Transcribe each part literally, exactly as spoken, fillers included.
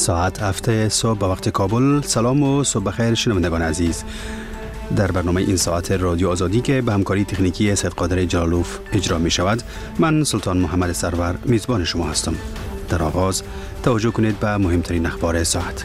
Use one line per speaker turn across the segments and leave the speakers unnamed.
ساعت هفته صبح به وقت کابل. سلام و صبح بخیر شنوندگان عزیز. در برنامه این ساعت رادیو آزادی که به همکاری تکنیکی سید قادر جلالوف اجرا می شود، من سلطان محمد سرور میزبان شما هستم. در آغاز توجه کنید به مهمترین اخبار ساعت.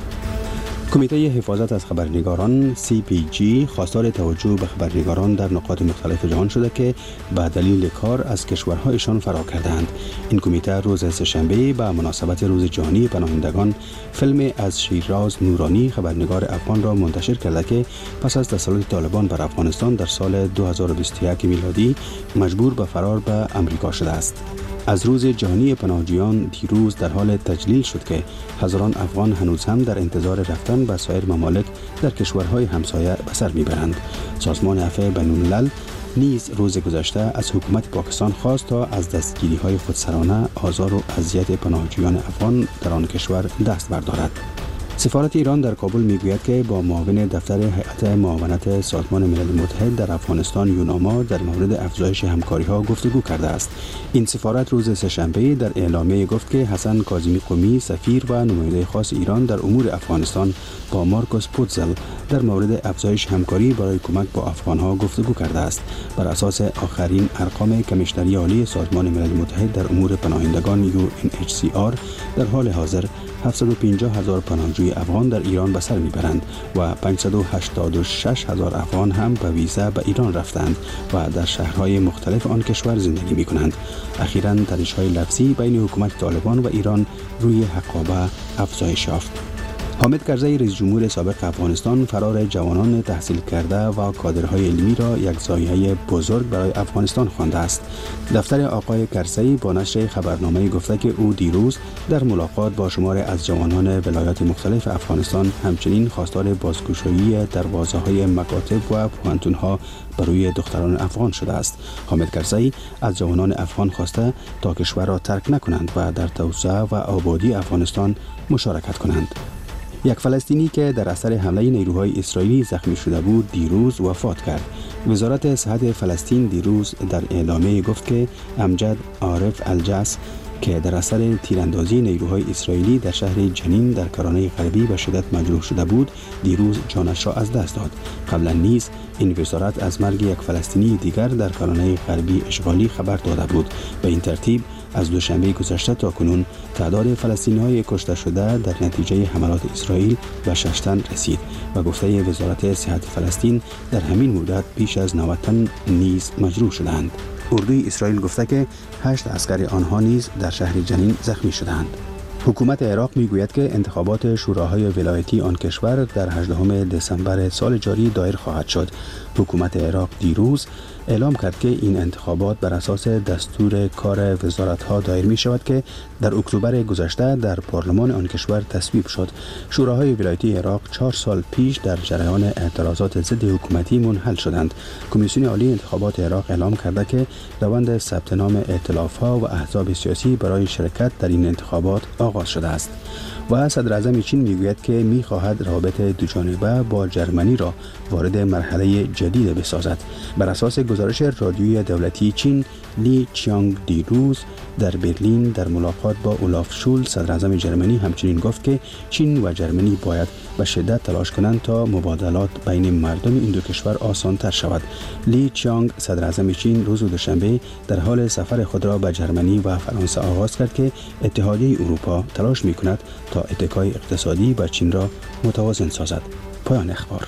کمیته حفاظت از خبرنگاران سی پی جی خواستار توجه به خبرنگاران در نقاط مختلف جهان شده که به دلیل کار از کشورهایشان فرار کردند. این کمیته روز سه‌شنبه به مناسبت روز جهانی پناهندگان فیلم از شیراز نورانی خبرنگار افغان را منتشر کرده که پس از تسلط طالبان بر افغانستان در سال دو هزار و بیست و یک میلادی مجبور به فرار به امریکا شده است. از روز جهانی پناهجویان دیروز در حال تجلیل شد که هزاران افغان هنوز هم در انتظار رفتن به سایر ممالک در کشورهای همسایه به سر میبرند. سازمان عفو بین‌الملل نیز روز گذشته از حکومت پاکستان خواست تا از دستگیری‌های خودسرانه، آزار و اذیت پناهجویان افغان در آن کشور دست بردارد. سفارت ایران در کابل میگوید که با معاون دفتر هیئت معاونت سازمان ملل متحد در افغانستان یوناما در مورد افزایش همکاری‌ها گفتگو کرده است. این سفارت روز سه‌شنبه در اعلامیه گفت که حسن کاظمی قمی سفیر و نماینده خاص ایران در امور افغانستان با مارکوس پوتزل در مورد افزایش همکاری برای کمک با افغان‌ها گفتگو کرده است. بر اساس آخرین ارقام کمیشنری عالی سازمان ملل متحد در امور پناهندگان یو ان اچ سی آر در حال حاضر هفتصد و پنجاه هزار پناهجوی افغان در ایران به سر میبرند و پانصد و هشتاد و شش هزار افغان هم به ویزا به ایران رفتند و در شهرهای مختلف آن کشور زندگی میکنند. اخیراً تنش‌های لفظی بین حکومت طالبان و ایران روی حقابه افزایش یافت. حامد کرزی رئیس جمهور سابق افغانستان فرار جوانان تحصیل کرده و کادرهای علمی را یک ضایعه بزرگ برای افغانستان خوانده است. دفتر آقای کرزی با نشر خبرنامه گفته که او دیروز در ملاقات با شمار از جوانان ولایات مختلف افغانستان همچنین خواستار بازگشایی دروازه‌های مکاتب و پوهنتون‌ها برای دختران افغان شده است. حامد کرزی از جوانان افغان خواسته تا کشور را ترک نکنند و در توسعه و آبادی افغانستان مشارکت کنند. یک فلسطینی که در اثر حمله نیروهای اسرائیلی زخمی شده بود دیروز وفات کرد. وزارت صحت فلسطین دیروز در اعلامیه گفت که امجد عارف الجس که در اثر تیراندازی نیروهای اسرائیلی در شهر جنین در کرانه غربی به شدت مجروح شده بود دیروز جانش را از دست داد. قبلا نیز این وزارت از مرگ یک فلسطینی دیگر در کرانه غربی اشغالی خبر داده بود. به این ترتیب از دوشنبه گذشته تا کنون تعداد فلسطینی‌های کشته شده در نتیجه حملات اسرائیل به شش تن رسید و گفته وزارت صحت فلسطین در همین مدت بیش از نود تن نیز مجروح شدند. اردوی اسرائیل گفته که هشت عسکر آنها نیز در شهر جنین زخمی شدند. حکومت عراق میگوید که انتخابات شوراهای ولایتی آن کشور در هجدهم دسامبر سال جاری دایر خواهد شد. حکومت عراق دیروز اعلام کرد که این انتخابات بر اساس دستور کار وزارت‌ها دایر می شود که در اکتبر گذشته در پارلمان آن کشور تصویب شد. شوراهای ولایتی عراق چهار سال پیش در جریان اعتراضات ضد حکومتی منحل شدند. کمیسیون عالی انتخابات عراق اعلام کرده که روند ثبت نام ائتلاف‌ها و احزاب سیاسی برای شرکت در این انتخابات آغاز شده است. و صدر اعظم چین میگوید که میخواهد روابط دوجانبه با جرمنی را وارد مرحله جدید بسازد. بر اساس گزارش رادیویی دولتی چین، لی چیانگ دیروز در برلین در ملاقات با اولاف شولز صدر اعظم جرمنی همچنین گفت که چین و جرمنی باید به شدت تلاش کنند تا مبادلات بین مردم این دو کشور آسان‌تر شود. لی چیانگ صدر اعظم چین روز دوشنبه در حال سفر خود را به جرمنی و فرانسه آغاز کرد که اتحادیه اروپا تلاش می‌کند تا اتکای اقتصادی با چین را متوازن سازد. پایان اخبار.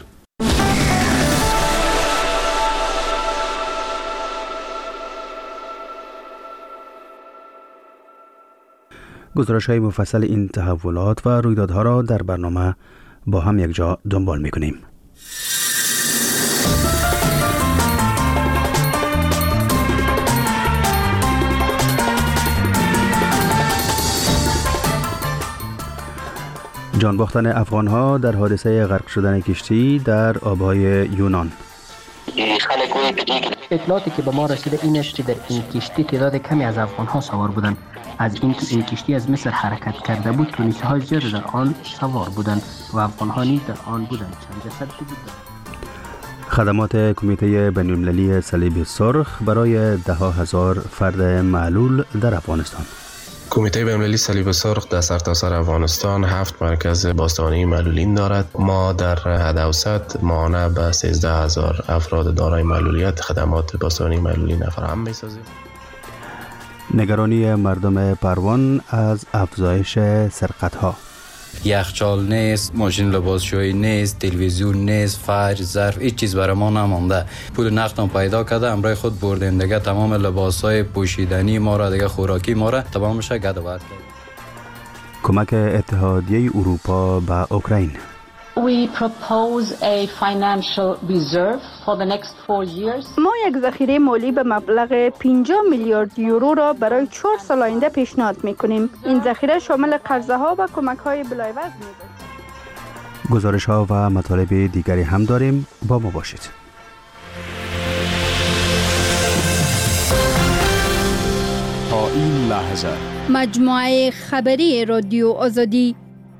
گزارش‌های مفصل این تحولات و رویدادها را در برنامه با هم یک جا دنبال می‌کنیم. جان باختن افغان‌ها در حادثه غرق شدن کشتی در آب‌های یونان.
اطلاعاتی که به ما رسیده این است که در این کشتی تعداد کمی از افغان‌ها سوار بودند. از این این کشتی از مصر حرکت کرده بود، تونسی‌های زیاد در آن سوار بودند و افغان‌ها نیز در آن بودند. چند جسد وجود دارد.
خدمات کمیته بین‌المللی صلیب سرخ برای ده هزار فرد معلول در افغانستان.
کمیته بین‌المللی صلیب سرخ در سرتاسر افغانستان هفت مرکز بازدارندگی معلولین دارد. ما در حد اوسط ماهانه به سیزده هزار افراد دارای معلولیت خدمات بازدارندگی معلولین فراهم می‌سازیم.
نگرانی مردم پروان از افزایش سرقت‌ها.
یخچال نیست، ماشین لباسشویی نیست، تلویزیون نیست، فرش، ظرف، هیچ چیز برای ما نمانده. پول نقدم پیدا کرده، امرای خود بردیم دیگه. تمام لباسای پوشیدنی ما را دیگه، خوراکی ما را تمامش گد آورد.
کمک اتحادیه اروپا به اوکراین.
We propose a financial reserve for the next four years.
ما یک ذخیره مالی به مبلغ پنجاه میلیارد یورو را برای چهار سال آینده پیشنهاد می‌کنیم. این ذخیره شامل قرضه ها و کمک های بلایوزن می‌باشد.
گزارش ها و مطالب دیگری هم داریم، با ما باشید.
تا این لحظه
مجموعه خبری رادیو آزادی.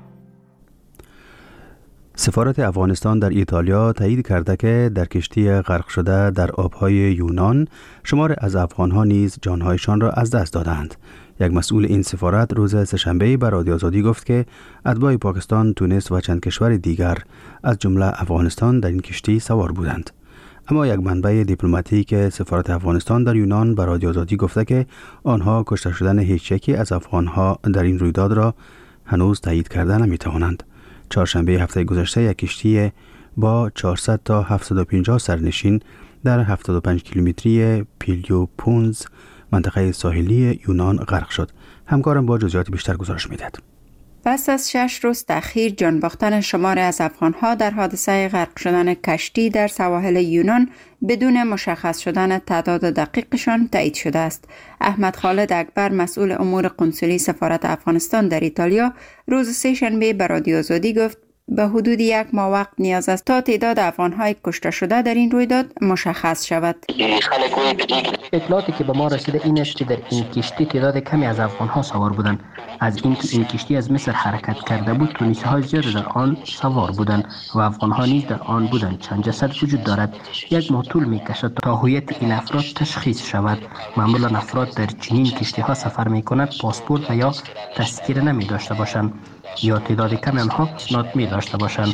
سفارت افغانستان در ایتالیا تایید کرده که در کشتی غرق شده در آبهای یونان شمار از افغانها نیز جانهایشان را از دست دادند. یک مسئول این سفارت روز سه‌شنبه به رادیو آزادی گفت که اتباع پاکستان، تونس و چند کشور دیگر از جمله افغانستان در این کشتی سوار بودند. اما یک منبع دیپلماتیک سفارت افغانستان در یونان به رادیو آزادی گفته که آنها کشته شدن هیچ یکی از افغانها در این رویداد را هنوز تایید کرده نمی‌توانند. چهارشنبه هفته گذشته یک کشتی با چهارصد تا هفتصد و پنجاه سرنشین در هفتاد و پنج کیلومتری پیلیوپونز منطقه ساحلی یونان غرق شد. همکارم با جزئیات بیشتر گزارش می‌دهد.
پس از شش روز تأخیر، جان باختن شماری از افغان‌ها در حادثه غرق شدن کشتی در سواحل یونان بدون مشخص شدن تعداد دقیقشان تایید شده است. احمد خالد اکبر، مسئول امور قنسولی سفارت افغانستان در ایتالیا، روز سه‌شنبه به رادیو آزادی گفت به حدود یک ماه وقت نیاز است تا تعداد افغان‌های کشته شده در این رویداد مشخص شود.
اطلاعاتی که به ما رسیده این است که در این کشتی تعداد کمی از افغان‌ها سوار بودند. از این که این کشتی از مصر حرکت کرده بود، تونسی‌های زیاد در آن سوار بودند و افغان‌ها نیز در آن بودند. چند جسد وجود دارد. یک ماه طول می‌کشد تا هویت این افراد تشخیص شود. معمولا افراد در چنین کشتی‌ها سفر می‌کنند پاسپورت و یا تذکره نمی داشته باشند یا تعداد کم آنها اسناد می داشته باشند.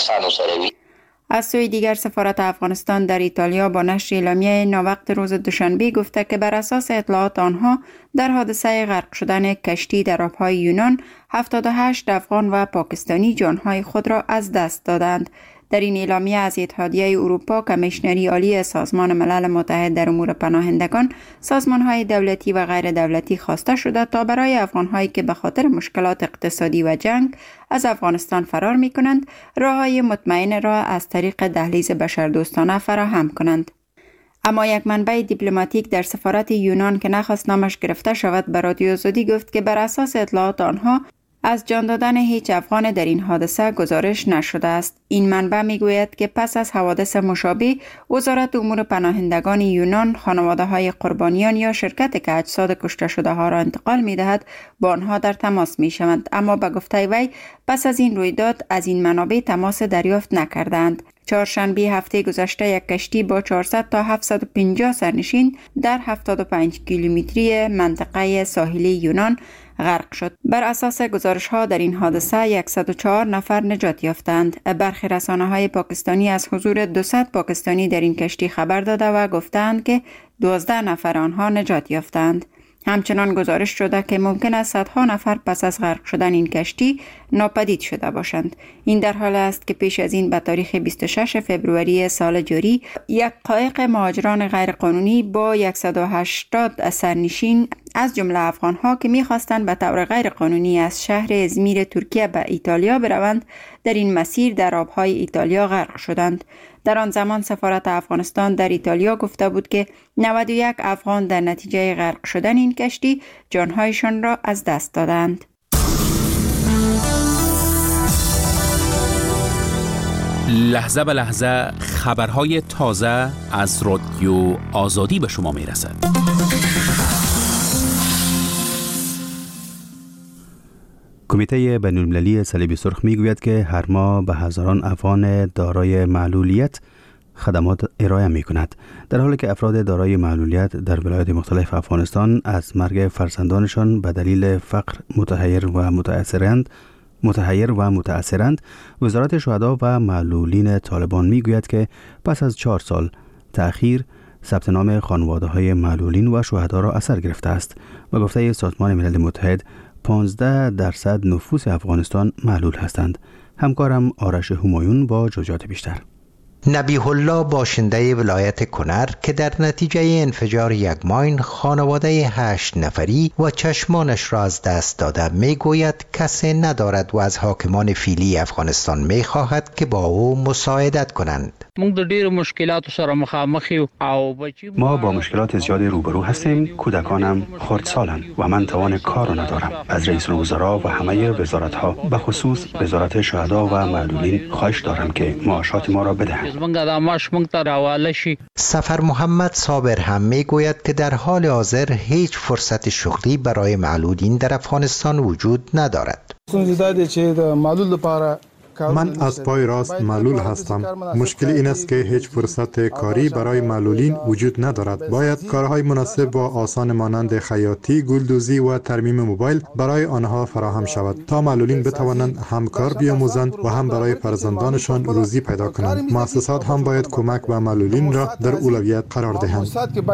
از سوی دیگر سفارت افغانستان در ایتالیا با نشر اعلامیه ناوقت روز دوشنبه گفته که بر اساس اطلاعات آنها در حادثه غرق شدن کشتی در آبهای یونان هفتاد و هشت افغان و پاکستانی جانهای خود را از دست دادند. در این اعلامیه از اتحادیه اروپا، کمیشنری عالی سازمان ملل متحد در امور پناهندگان، سازمان‌های دولتی و غیر دولتی خواسته شده تا برای افغان‌هایی که به خاطر مشکلات اقتصادی و جنگ از افغانستان فرار می‌کنند، راه‌های مطمئن را از طریق دهلیز بشردوستانه فراهم کنند. اما یک منبع دیپلماتیک در سفارت یونان که نخواست نامش گرفته شود به رادیو آزادی گفت که بر اساس اطلاعات آنها از جان دادن هیچ افغان در این حادثه گزارش نشده است. این منبع میگوید که پس از حوادث مشابه، وزارت امور پناهندگان یونان خانواده‌های قربانیان یا شرکت که اجساد کشته شده ها را انتقال می‌دهد با آنها در تماس می‌شوند. اما به گفته وی پس از این رویداد از این منابع تماس دریافت نکردند. چهارشنبه هفته گذشته یک کشتی با چهارصد تا هفتصد و پنجاه سرنشین در هفتاد و پنج کیلومتری منطقه ساحلی یونان غرق شد. بر اساس گزارش ها در این حادثه صد و چهار نفر نجات یافتند. برخی رسانه های پاکستانی از حضور دویست پاکستانی در این کشتی خبر داده و گفتند که دوازده نفر آنها نجات یافتند. همچنان گزارش شده که ممکن است صدها نفر پس از غرق شدن این کشتی ناپدید شده باشند. این در حال است که پیش از این به تاریخ بیست و شش فوریه سال جاری یک قایق مهاجران غیرقانونی با صد و هشتاد سرنشین از جمله افغان‌ها که می‌خواستند به طور غیرقانونی از شهر ازمیر ترکیه به ایتالیا بروند، در این مسیر در آب‌های ایتالیا غرق شدند. در آن زمان سفارت افغانستان در ایتالیا گفته بود که نود و یک افغان در نتیجه غرق شدن این کشتی جانهایشان را از دست دادند.
لحظه به لحظه خبرهای تازه از رادیو آزادی به شما می رسد.
کمیته بین‌المللی صلیب سرخ میگوید که هر ماه به هزاران افغان دارای معلولیت خدمات ارائه می کند، در حالی که افراد دارای معلولیت در ولایات مختلف افغانستان از مرگ فرزندانشان به دلیل فقر متحیر و متأثرند متحیر و متأثرند. وزارت شهدا و معلولین طالبان می گوید که پس از چهار سال تأخیر ثبت نام خانواده های معلولین و شهدا را اثر گرفته است و گفته سازمان ملل متحد پانزده درصد نفوس افغانستان معلول هستند. همکارم آرش همایون با جزئیات بیشتر.
نبیه الله باشنده ولایت کنر که در نتیجه انفجار یک ماین خانواده هشت نفری و چشمانش را از دست داده می گوید کسی ندارد و از حاکمان فعلی افغانستان می خواهد که با او مساعدت کنند.
ما با مشکلات زیادی روبرو هستیم. کودکانم خردسالند و من توان کار را ندارم. از رئیس الوزراء و همه وزارت‌ها به خصوص وزارت شهدا و معلولین خواهش دارم که معاشات ما را بدهند.
سفر محمد صابر هم می گوید که در حال حاضر هیچ فرصت شغلی برای معلولین در افغانستان وجود ندارد.
من از پای راست معلول هستم. مشکل این است که هیچ فرصت کاری برای معلولین وجود ندارد. باید کارهای مناسب و آسان مانند خیاطی، گلدوزی و ترمیم موبایل برای آنها فراهم شود تا معلولین بتوانند هم کار بیاموزند و هم برای فرزندانشان روزی پیدا کنند. مؤسسات هم باید کمک به معلولین را در اولویت قرار دهند.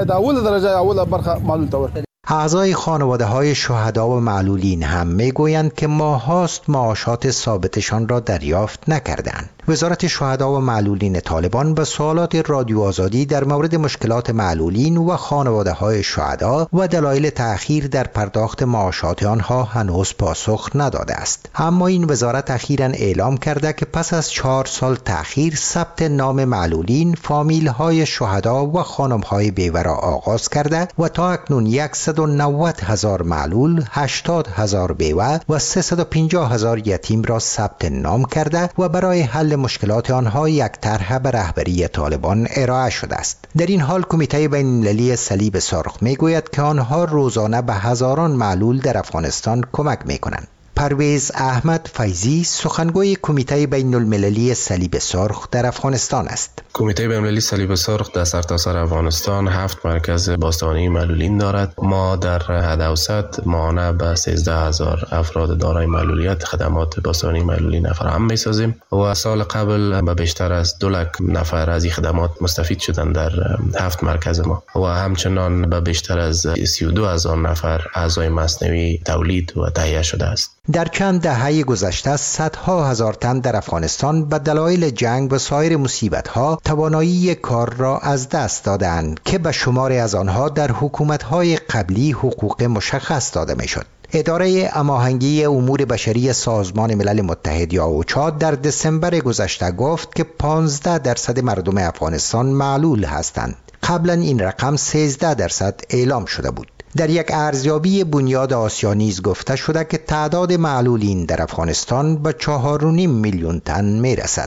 اعضای خانواده های شهدا و معلولین هم می گویند که ماه هاست معاشات ثابتشان را دریافت نکردند. وزارت شهدا و معلولین طالبان به سوالات رادیو آزادی در مورد مشکلات معلولین و خانواده های شهدا و دلایل تأخیر در پرداخت معاشات آنها هنوز پاسخ نداده است. اما این وزارت اخیراً اعلام کرده که پس از چهار سال تأخیر ثبت نام معلولین، فامیل های شهدا و خانم های بیوه را آغاز کرده و تا اکنون صد و نود هزار معلول، هشتاد هزار بیوه و سیصد و پنجاه هزار یتیم را ثبت نام کرده و برای حل مشکلات آنها یک طرح به رهبری طالبان ارائه شده است. در این حال کمیته بین المللی صلیب سرخ می گوید که آنها روزانه به هزاران معلول در افغانستان کمک می کنند. پرویز احمد فیضی سخنگوی کمیته بین المللی صلیب سرخ در افغانستان است.
کمیته بین المللی صلیب سرخ در سرتاسر افغانستان هفت مرکز باستانی معلولین دارد. ما در حد اوسط ماهانه به سیزده هزار افراد دارای معلولیت خدمات باستانی معلولین فراهم می‌سازیم و سال قبل به بیشتر از دو لک نفر از این خدمات مستفید شدند در هفت مرکز ما و همچنان به بیشتر از سی و دو هزار نفر اعضای مصنوی تولید و تهیه شده است.
در چند دهه گذشته صدها هزار تن در افغانستان به دلایل جنگ و سایر مصیبت‌ها توانایی کار را از دست دادند که به شماری از آنها در حکومت‌های قبلی حقوق مشخص داده می‌شد. اداره هماهنگی امور بشری سازمان ملل متحد یا اوچا در دسامبر گذشته گفت که پانزده درصد مردم افغانستان معلول هستند. قبلا این رقم سیزده درصد اعلام شده بود. در یک ارزیابی بنیاد آسیا نیز گفته شده که تعداد معلولین در افغانستان به چهار و نیم میلیون تن می رسد.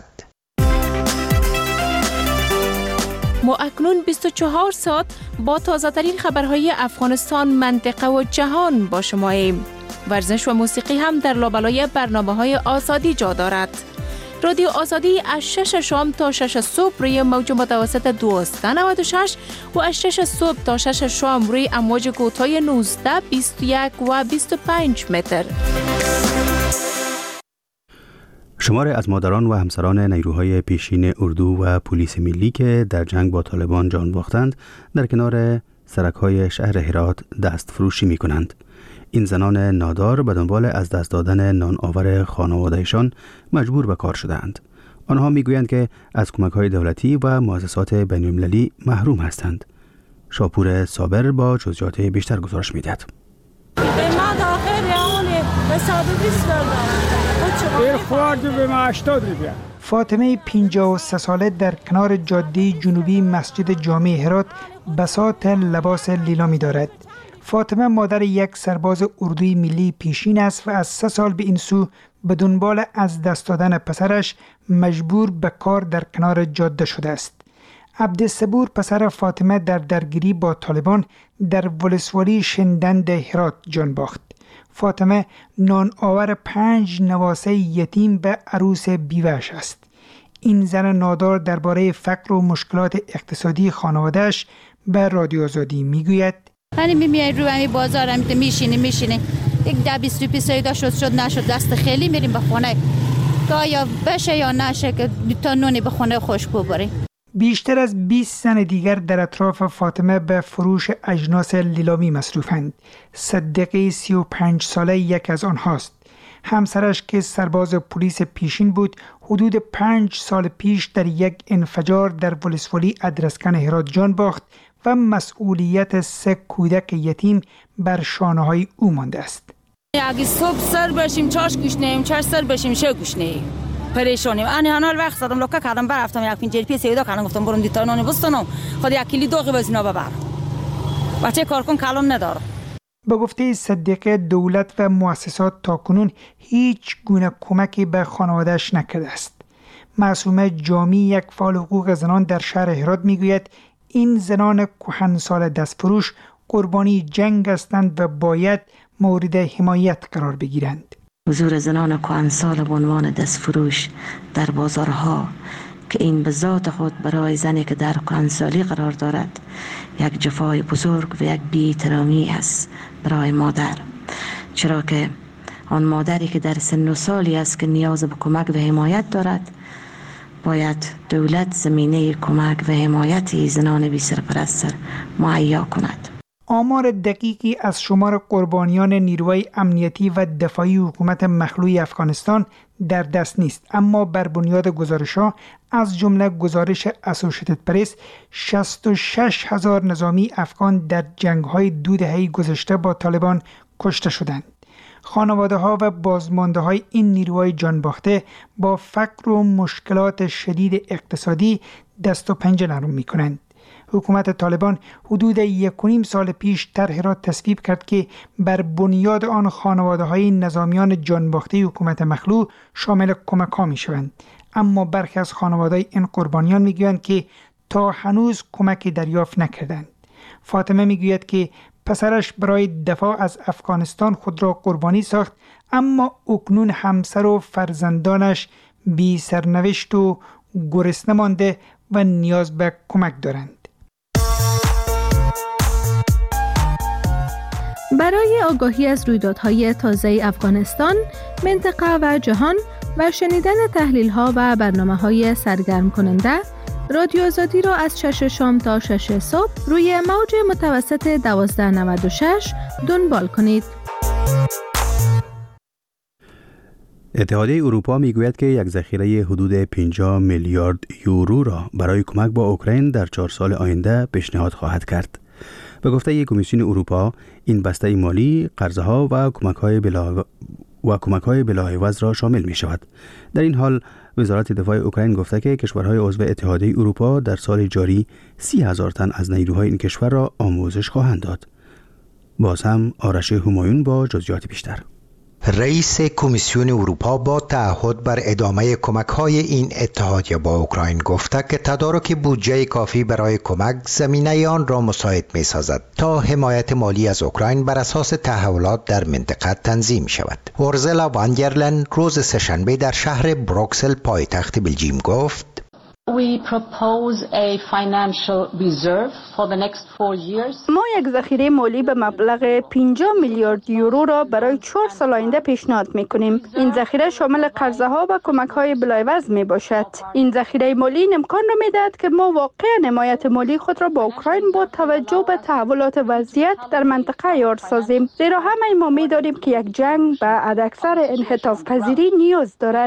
ما اکنون بیست و چهار ساعت با تازه ترین خبرهای افغانستان، منطقه و جهان با شماییم. ورزش و موسیقی هم در لابلای برنامه های آزادی جا دارد. رادیو آزادی از شش شام تا شش صبح روی موج متوسط دویست و نود و شش و از شش صبح تا شش شام روی امواج کوتاه نوزده، بیست و یک و بیست و پنج متر.
شماری از مادران و همسران نیروهای پیشین اردو و پلیس ملی که در جنگ با طالبان جان باختند در کنار سرک‌های شهر هرات دست فروشی می کنند. این زنان نادار به دنبال از دست دادن نان آور خانوادهشان مجبور به کار شدند. آنها میگویند که از کمک‌های دولتی و مؤسسات بین‌المللی محروم هستند. شاپور صابر با جزئیات بیشتر گزارش می‌دهد.
فاطمه پنجاه و سه ساله در کنار جاده جنوبی مسجد جامع هرات بساط لباس لیلامی دارد. فاطمه مادر یک سرباز اردوی ملی پیشین است و از سه سال به این سو به دنبال از دست دادن پسرش مجبور به کار در کنار جاده شده است. عبدالصبور پسر فاطمه در درگیری با طالبان در ولسوالی شندند هرات جان باخت. فاطمه نان آور پنج نواسه یتیم به عروس بیوه‌اش است. این زن نادار درباره فقر و مشکلات اقتصادی خانواده‌اش به رادیو آزادی میگوید:
من میای رو همین بازار هم میشینی میشینی یک ده بیست روپیه سیدا شد شد نشد دست خیلی میریم به خونه تا یا بشه یا نشه که تا نونی به خونه خوش ببریم.
بیشتر از بیست زن دیگر در اطراف فاطمه به فروش اجناس لیلامی مصروفند. صدیقه سی و پنج ساله یک از آنهاست. همسرش که سرباز پلیس پیشین بود حدود پنج سال پیش در یک انفجار در ولسوالی ادرسکن هرات جان باخت و مسئولیت سه کودک یتیم بر شانه‌های او مانده است.
اگه صبح سر بشیم چاش گوشنیم چاش سر بشیم شه گوشنیم پریشانیم. من حال وقت زدم لوکا کردم برفتم یک پنجره پی سیدا کردم گفتم برم دیتا نون بستانم خود یک کلی دوغی بزینا ببر بچه کارکن کلام نداره.
به گفته صدیقه دولت و مؤسسات تاکنون هیچ گونه کمکی به خانواده‌اش نکرده است. معصومه جامی یک فعال حقوق زنان در شهر هرات میگوید این زنان کهنسال دستفروش قربانی جنگ هستند و باید مورد حمایت قرار بگیرند.
حضور زنان کهنسال به عنوان دستفروش در بازارها که این به ذات خود برای زنی که در کهنسالی قرار دارد یک جفای بزرگ و یک بی‌احترامی است برای مادر، چرا که آن مادری که در سن و سالی است که نیاز به کمک و حمایت دارد باید دولت زمینه کمک و حمایت زنان بی سرپرست مهیا کند.
آمار دقیقی از شمار قربانیان نیروهای امنیتی و دفاعی حکومت مخلوع افغانستان در دست نیست، اما بر بنیاد گزارش‌ها از جمله گزارش اسوشیتد پرس شصت و شش هزار نظامی افغان در جنگ‌های دو دهه گذشته با طالبان کشته شدند. خانواده‌ها و بازمانده‌های این نیروهای جانباخته با فقر و مشکلات شدید اقتصادی دست و پنجه نرم می‌کنند. حکومت طالبان حدود یک و نیم سال پیش طرحی را تصویب کرد که بر بنیاد آن خانواده‌های نظامیان جانباخته حکومت مخلوع شامل کمک‌ها می‌شوند، اما برخی از خانواده‌های این قربانیان می‌گویند که تا هنوز کمکی دریافت نکردند. فاطمه می‌گوید که پسرش برای دفاع از افغانستان خود را قربانی ساخت، اما اکنون همسر و فرزندانش بی سرنوشت و گرسنه مانده و نیاز به کمک دارند.
برای آگاهی از رویدادهای تازه افغانستان، منطقه و جهان و شنیدن تحلیل‌ها و برنامه‌های سرگرم کننده، رادیو آزادی را از شش شام تا شش صبح روی موج متوسط دوازده نود و شش دنبال کنید.
اتحادیه اروپا میگوید که یک ذخیره حدود پنجاه میلیارد یورو را برای کمک با اوکراین در چهار سال آینده پیشنهاد خواهد کرد. به گفته یک کمیسیون اروپا، این بسته مالی قرضها و کمک‌های بلا و کمک‌های بلاعوض را شامل می شود. در این حال وزارت دفاع اوکراین گفته که کشورهای عضو اتحادیه اروپا در سال جاری سی هزار تن از نیروهای این کشور را آموزش خواهند داد. باز هم آرش همایون با جزئیات بیشتر.
رئیس کمیسیون اروپا با تعهد بر ادامه کمک‌های این اتحادیه با اوکراین گفته که تدارک بودجه کافی برای کمک زمینه آن را مساعد می‌سازد تا حمایت مالی از اوکراین بر اساس تحولات در منطقه تنظیم شود. اورزلا وان در لین روز سه‌شنبه در شهر بروکسل پایتخت بلژیم گفت:
We propose a financial reserve for the next four years.
ما یک ذخیره مالی به مبلغ پنجاه میلیارد یورو را برای چهار سال آینده پیشنهاد می‌کنیم. این ذخیره شامل قرضها و کمک‌های بلایوز میباشد. این ذخیره مالی این امکان را میدهد که ما واقعاً حمایت مالی خود را با اوکراین با توجه به تحولات وضعیت در منطقه یار سازیم. زیرا همه ما می‌دانیم که یک جنگ به حداکثر انعطاف پذیری نیاز دارد.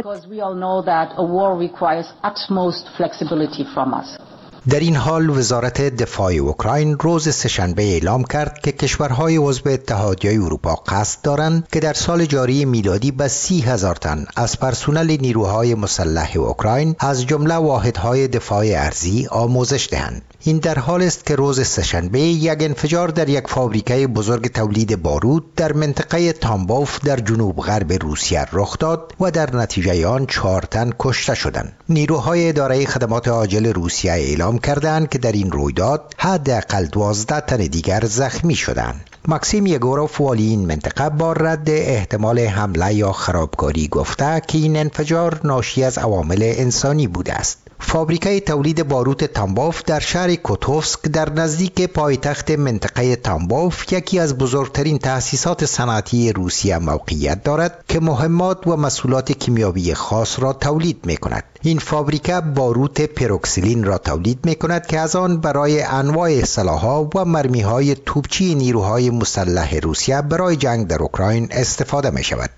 در این حال وزارت دفاع اوکراین روز سه‌شنبه اعلام کرد که کشورهای عضو اتحادیه اروپا قصد دارند که در سال جاری میلادی به سی هزار تن از پرسنل نیروهای مسلح اوکراین از جمله واحدهای دفاع ارضی آموزش دهند. این در حال است که روز سه‌شنبه یک انفجار در یک فابریکه بزرگ تولید بارود در منطقه تامبوف در جنوب غرب روسیه رخ داد و در نتیجه آن چهار تن کشته شدند. نیروهای اداره خدمات عاجل روسیه اعلام کردند که در این رویداد حداقل دوازده تن دیگر زخمی شدند. ماکسیم یگوروف والی این منطقه با رد احتمال حمله یا خرابکاری گفته که این انفجار ناشی از عوامل انسانی بوده است. فابریکه تولید بارود تامبوف در شهر کوتوفسک در نزدیک پایتخت منطقه تامبوف یکی از بزرگترین تأسیسات صنعتی روسیه موقعیت دارد که مهمات و محصولات کیمیاوی خاص را تولید می کند. این فابریکه بارود پروکسیلین را تولید می کند که از آن برای انواع سلاح‌ها و مرمی‌های توپچی نیروهای مسلح روسیه برای جنگ در اوکراین استفاده می شود.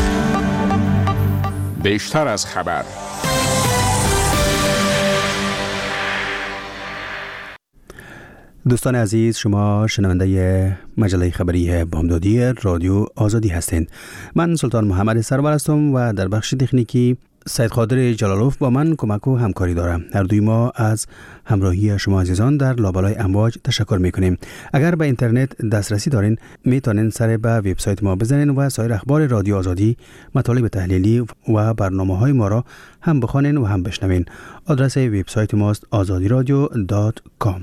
بیشتر از خبر.
دوستان عزیز، شما شنونده مجله خبری بامدادی رادیو آزادی هستند. من سلطان محمد سرور هستم و در بخش تکنیکی سید قادر جلالوف با من کمک و همکاری دارم. هر دوی ما از همراهی شما عزیزان در لابلای امواج تشکر میکنیم. اگر به اینترنت دسترسی دارین میتونین سر به وبسایت ما بزنین و سایر اخبار رادیو آزادی، مطالب تحلیلی و برنامه‌های ما را هم بخوانین و هم بشنوین. آدرس وبسایت ماست آزادی رادیو دات کام.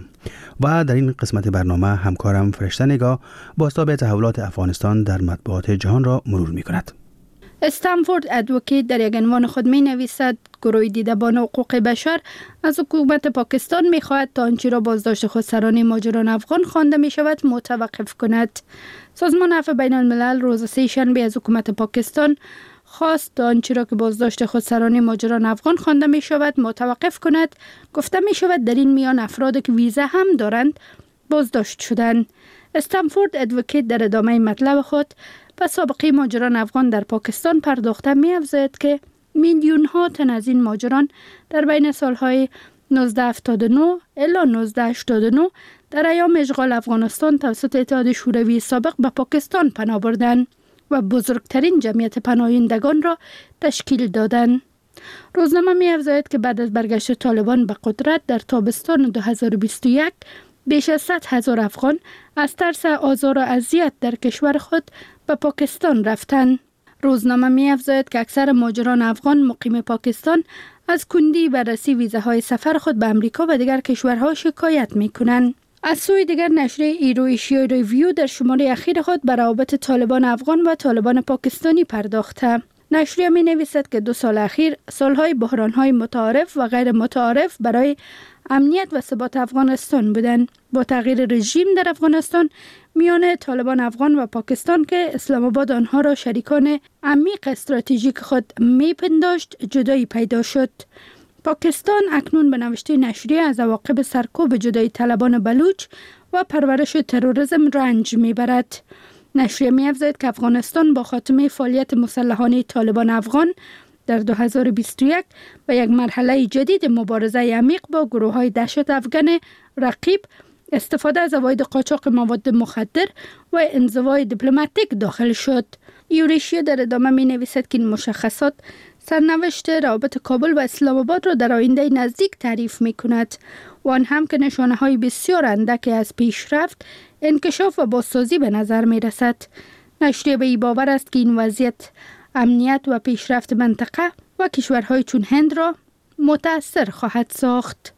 و در این قسمت برنامه همکارم فرشته نگاه بازتاب تحولات افغانستان در مطبوعات جهان را مرور میکند.
استنفورد ادوکیت در یک عنوان خود می نویسد گروه دیدبان حقوق بشر از حکومت پاکستان می خواهد تا آنچه را بازداشت خودسران ماجران افغان خوانده می شود متوقف کند. سازمان عفو بین الملل روز سه شنبه از حکومت پاکستان خواست تا آنچه را که بازداشت خودسران ماجران افغان خوانده می شود متوقف کند. گفته می شود در این میان افراد که ویزا هم دارند بازداشت شدند. استنفورد ادوکیت در ادامه مطلب خود و سابقه ماجران افغان در پاکستان پرداخته می افزاید که میلیون ها تن از این ماجران در بین سالهای نوزده هفتاد و نه الی نوزده هشتاد و نه در ایام اشغال افغانستان توسط اتحاد شوروی سابق به پاکستان پناه بردند و بزرگترین جمعیت پناهندگان را تشکیل دادند. روزنامه می افزاید که بعد از برگشت طالبان به قدرت در تابستان دو هزار و بیست و یک بیش از صد هزار افغان از ترس آزار و اذیت در کشور خود به پاکستان رفتند. روزنامه می افزاید که اکثر ماجران افغان مقیم پاکستان از کندی بررسی ویزاهای سفر خود به امریکا و دیگر کشورها شکایت می کنند. از سوی دیگر نشریه ایرو ایشیا ریویو در شماره اخیر خود به روابط طالبان افغان و طالبان پاکستانی پرداخته. نشریه می نویسد که دو سال اخیر سالهای بحرانهای متعارف و غیر متعارف برای امنیت و ثبات افغانستان بودند. با تغییر رژیم در افغانستان میان طالبان افغان و پاکستان که اسلام آباد آنها را شریکان عمیق استراتژیک خود میپنداشت جدایی پیدا شد. پاکستان اکنون به نوشته نشریه از عواقب سرکوب جدایی طلبان بلوچ و پرورش تروریسم رنج میبرد. نشریه می‌افزاید که افغانستان با خاتمه فعالیت مسلحانه طالبان افغان در دو هزار و بیست و یک به یک مرحله جدید مبارزه عمیق با گروه‌های دهشت افغان رقیب، استفاده از عواید قاچاق مواد مخدر و انزوای دیپلماتیک داخل شد. یوریشیا در ادامه می نویسد که این مشخصات سرنوشت روابط کابل و اسلام آباد را در آینده نزدیک تعریف می کند و آن هم که نشانه های بسیار اندکی از پیشرفت، انکشاف و بازسازی به نظر می رسد. نشریه به این باور است که این وضعیت امنیت و پیشرفت منطقه و کشورهای چون هند را متأثر خواهد ساخت.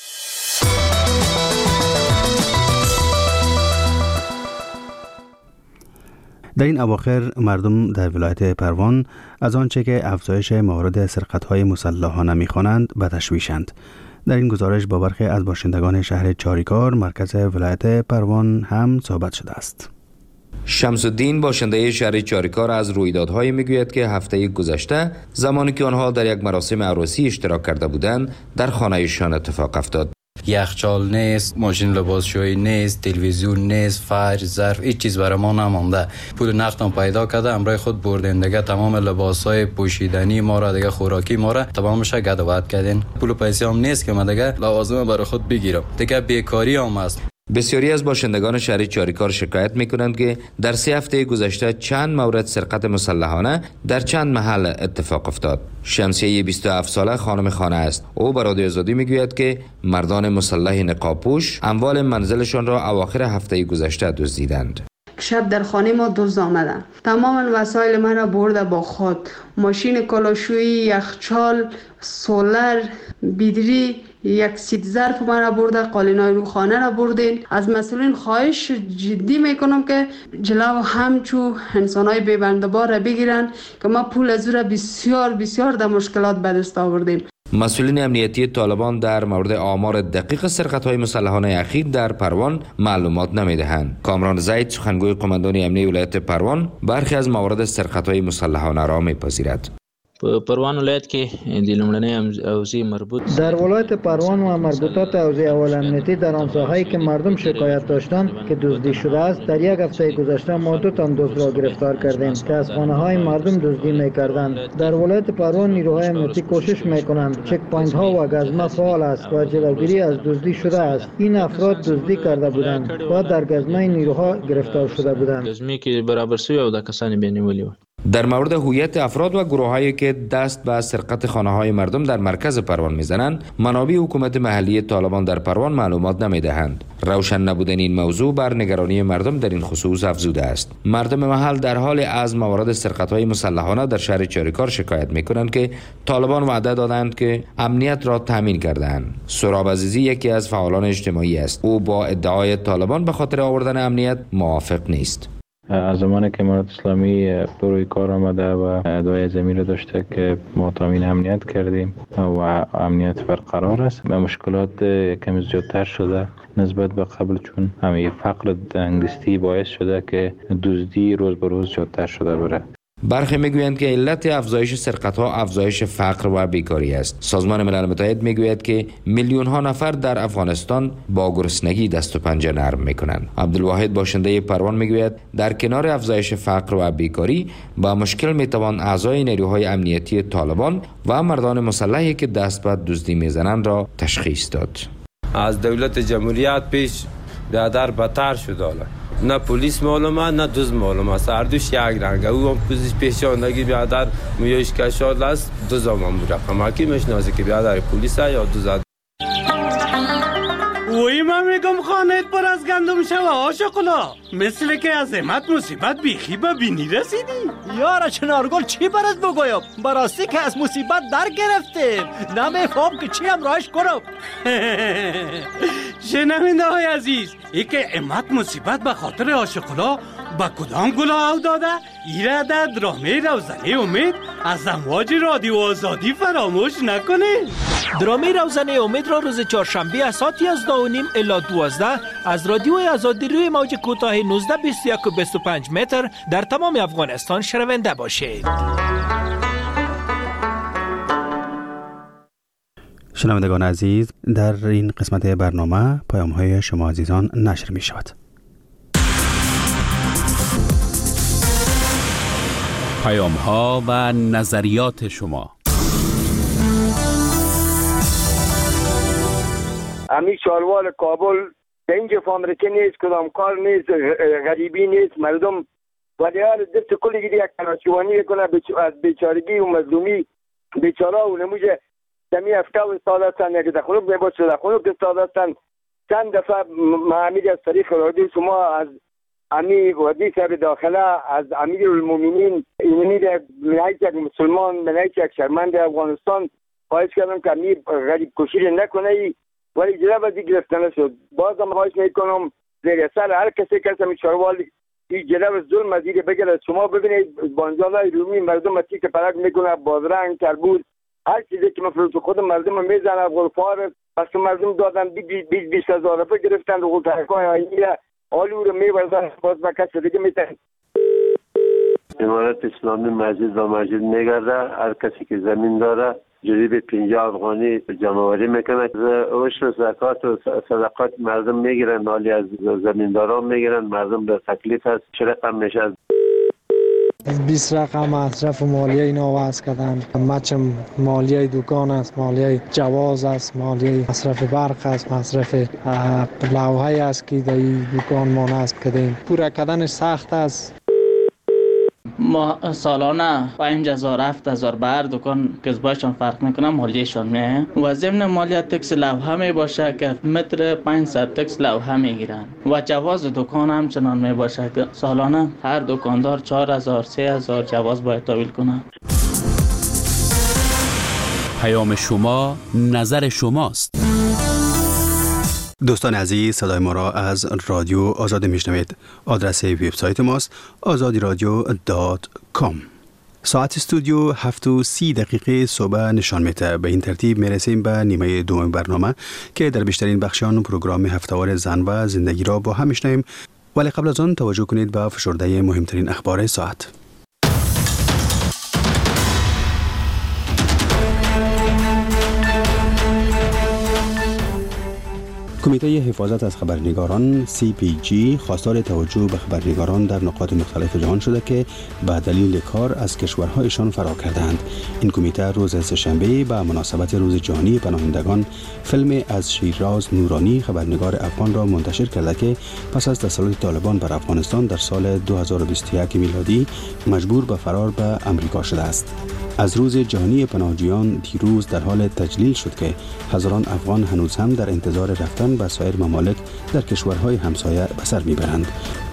در این اواخر مردم در ولایت پروان از آنچه که افزایش موارد سرقت‌های مسلحانه می‌خوانند به تشویشند. در این گزارش با برخی از باشندگان شهر چاریکار مرکز ولایت پروان هم صحبت شده است.
شمس الدین باشنده شهر چاریکار از رویدادهای میگوید که هفته گذشته زمانی که آنها در یک مراسم عروسی اشتراک کرده بودند در خانه‌شان اتفاق افتاد.
یخچال نیست، ماشین لباسشویی نیست، تلویزیون نیست، فرش، ظرف، هیچ چیز برای ما نمانده. پول نقدم پیدا کرده، امرای خود بردن دیگه تمام لباسای پوشیدنی ما را دیگه خوراکی ما را تمامش گدوات کردین. پول و پیسه هم نیست که من دیگه لوازم برای خود بگیرم. دیگه بیکاری هم است.
بسیاری از باشندگان شهر چاریکار شکایت می‌کنند که در سه هفته گذشته چند مورد سرقت مسلحانه در چند محل اتفاق افتاد. شمسیه بیست و هفت ساله خانم خانه است. او به رادیو آزادی میگوید که مردان مسلح نقاب‌پوش اموال منزلشان را اواخر هفته گذشته دزدیدند.
شب در خانه ما دزد آمدن، تمام وسایل من را برده با خود، ماشین کلاشویی، یخچال، سولر، بیدری، یک سیت ظرف من را برده، قالینای رو خانه را بردین. از مسئولین خواهش جدی میکنم که جلو همچو انسانای بی‌بنده‌بار را بگیرن که ما پول از او را بسیار بسیار در مشکلات به دست آوردیم.
مسئولین امنیتی طالبان در مورد آمار دقیق سرقت‌های مسلحانه اخیر در پروان معلومات نمی‌دهند. کامران زید سخنگوی قماندان امنیتی ولایت پروان برخی از موارد سرقت‌های مسلحانه را می‌پذیرد.
پروان ولایت کې د لومړنۍ اوضاع مربوط
در ولایت پروان و مربوطات اوضاع اول امنیتی در آن ساحه‌ای که مردم شکایت داشتند که دزدی شده است، در یک هفته گذشته ما دو تن دزد را گرفتار کردیم که از خانه‌های مردم دزدی می‌کردند. در ولایت پروان نیروهای امنیتی کوشش می‌کنند، چک پوینت‌ها و گزمه فعال است و جلوگیری از دزدی شده است. این افراد دزدی کرده بودند و در گزمه نیروها گرفتار شده بودند.
گزمه که برابر شوی او د کسانی بینیولی و
در مورد هویت افراد و گروه‌هایی که دست به سرقت خانه‌های مردم در مرکز پروان می‌زنند، منابع حکومت محلی طالبان در پروان معلومات نمی‌دهند. روشن نبودن این موضوع بر نگرانی مردم در این خصوص افزوده است. مردم محل در حال از موارد سرقت‌های مسلحانه در شهر چاریکار شکایت می‌کنند که طالبان وعده دادند که امنیت را تامین کرده‌اند. سراب عزیزی یکی از فعالان اجتماعی است. او با ادعای طالبان به خاطر آوردن امنیت موافق نیست.
از زمانی که امارات اسلامی روی کار آمده و ادعای زمین داشته که ما تامین امنیت کردیم و امنیت برقرار است، و مشکلات کمی زیادتر شده نسبت به قبل، چون همه فقر دنگستی باعث شده که دزدی روز به روز زیادتر شده بره.
برخی میگویند که علت افزایش سرقت‌ها افزایش فقر و بیکاری است. سازمان ملل متحد میگوید که میلیون ها نفر در افغانستان با گرسنگی دست و پنجه نرم میکنند. عبدالواحد باشنده پروان میگوید در کنار افزایش فقر و بیکاری با مشکل میتوان اعضای نیروهای امنیتی طالبان و مردان مسلحی که دست به دزدی میزنند را تشخیص داد.
از دولت جمهوریت پیش بیادر بدتر شد. نه پلیس معلومه نه دوز معلومه است، هر دوش یک رنگه. او هم پلیس پیشاندگی بیادر میوش کشاد است، دوز هم هم رقم حکی میشناسه که بیادر پلیس یا دوز.
وی من میگم خانهت پر از گندم شوه آشقلا، مثل که از امت مصیبت بیخی به بینی رسیدی.
یارا چنارگل چی برات بگویم؟ براستی که از مصیبت در گرفتیم، نمیفهم که چی هم راش کنم.
شنونده های عزیز، ای که امت مصیبت به خاطر آشقلا با کدام گلا او داده؟ ایره در درامه روزنه امید از امواج رادیو آزادی فراموش نکنه.
درامه روزنه امید را روز چهارشنبه از ساعت یازده و نیم الی دوازده از رادیو آزادی روی موج کوتاه نوزده بیست و یک و بیست و پنج متر در تمام افغانستان شنونده باشید.
شنوندگان عزیز، در این قسمت برنامه پیام های شما عزیزان نشر می شود.
پیام ها و نظریات شما.
امی شاروال کابل در اینجا فامرکه نیست، کدام کار نیست، غریبی نیست، مردم ولی حال دست کلی گیری یک کناشوانی کنه از بیچارگی و مظلومی بیچاره و نموجه دمی افکا و استاد هستن، یکی دخونوک میباید شده دخونوک استاد هستن. چند دفعه محمید از طریق رادیو شما از امی ودی صاحب داخله از امیر المومنین اینمی در منایت یک مسلمان منایت یک شرمند افغانستان خواهش کردم که امی غریب کشیر نکنه ای، ولی جلب ازی گرفتنه شد. بازم خواهش میکنم زیر سر هر کسی که همی شاروال این جلب ظلم ازیر بگرد. شما ببینید بانجالای رومی مردم اتی که پرک میکنه، بازرنگ، تربوز، هر چیزی که مفروض خود مردم میزنه، غلفار پس مردم دادن بیست بیست هزار روپه گرفتن و غلطرکای آینی آلو رو میبردن باز با کسی دیگه میتن.
امارت اسلامی مسجد و مسجد میگرده، هر کسی که زمین داره جریب پنجاه افغانی جمعوری میکنه، عشر زکات و صدقات مردم میگیرن، مالی از زمینداران میگیرن، مردم به تکلیف هست چه رقم میشه.
بیست رقم مصرف مالیه اینا وضع کردن. مچ مالیه دکان است، مالیه جواز است، مالیه مصرف برق است، مصرف لوحه است که در دکان ما نصب کردیم. پورا کردنش سخت است.
ما سالانه پنج هزار هفت هزار بر دکان کسبایشان فرق میکنه، مالیهشان میه و ضمن مالیه تکس لوحه می باشه که متر پانصد تکس لوحه میگیرن و جواز دکان هم چنان می باشه که سالانه هر دکاندار چهار هزار سه هزار جواز باید تحویل کنه.
پیام شما نظر شماست.
دوستان عزیز، صدای ما را از رادیو آزادی میشنوید. آدرس وبسایت ماست آزادی رادیو دات کام. ساعت استودیو هفت و سی دقیقه صبح نشان میده. به این ترتیب میرسیم به نیمه دوم برنامه که در بیشترین بخشان پروگرام هفته‌وار زن و زندگی را با هم میشنویم، ولی قبل از آن توجه کنید به فشرده مهمترین اخبار ساعت. کمیته حفاظت از خبرنگاران سی پی جی خواستار توجه به خبرنگاران در نقاط مختلف جهان شده که به دلیل کار از کشورهایشان فرار کردند. این کمیته روز سه‌شنبه به مناسبت روز جهانی پناهندگان فیلم از شیراز نورانی خبرنگار افغان را منتشر کرده که پس از تسلط طالبان بر افغانستان در سال دو هزار و بیست و یک میلادی مجبور به فرار به امریکا شده است. از روز جهانی پناهجویان دیروز در حال تجلیل شد که هزاران افغان هنوز هم در انتظار رفتن به سایر ممالک در کشورهای همسایه به سر میبرند.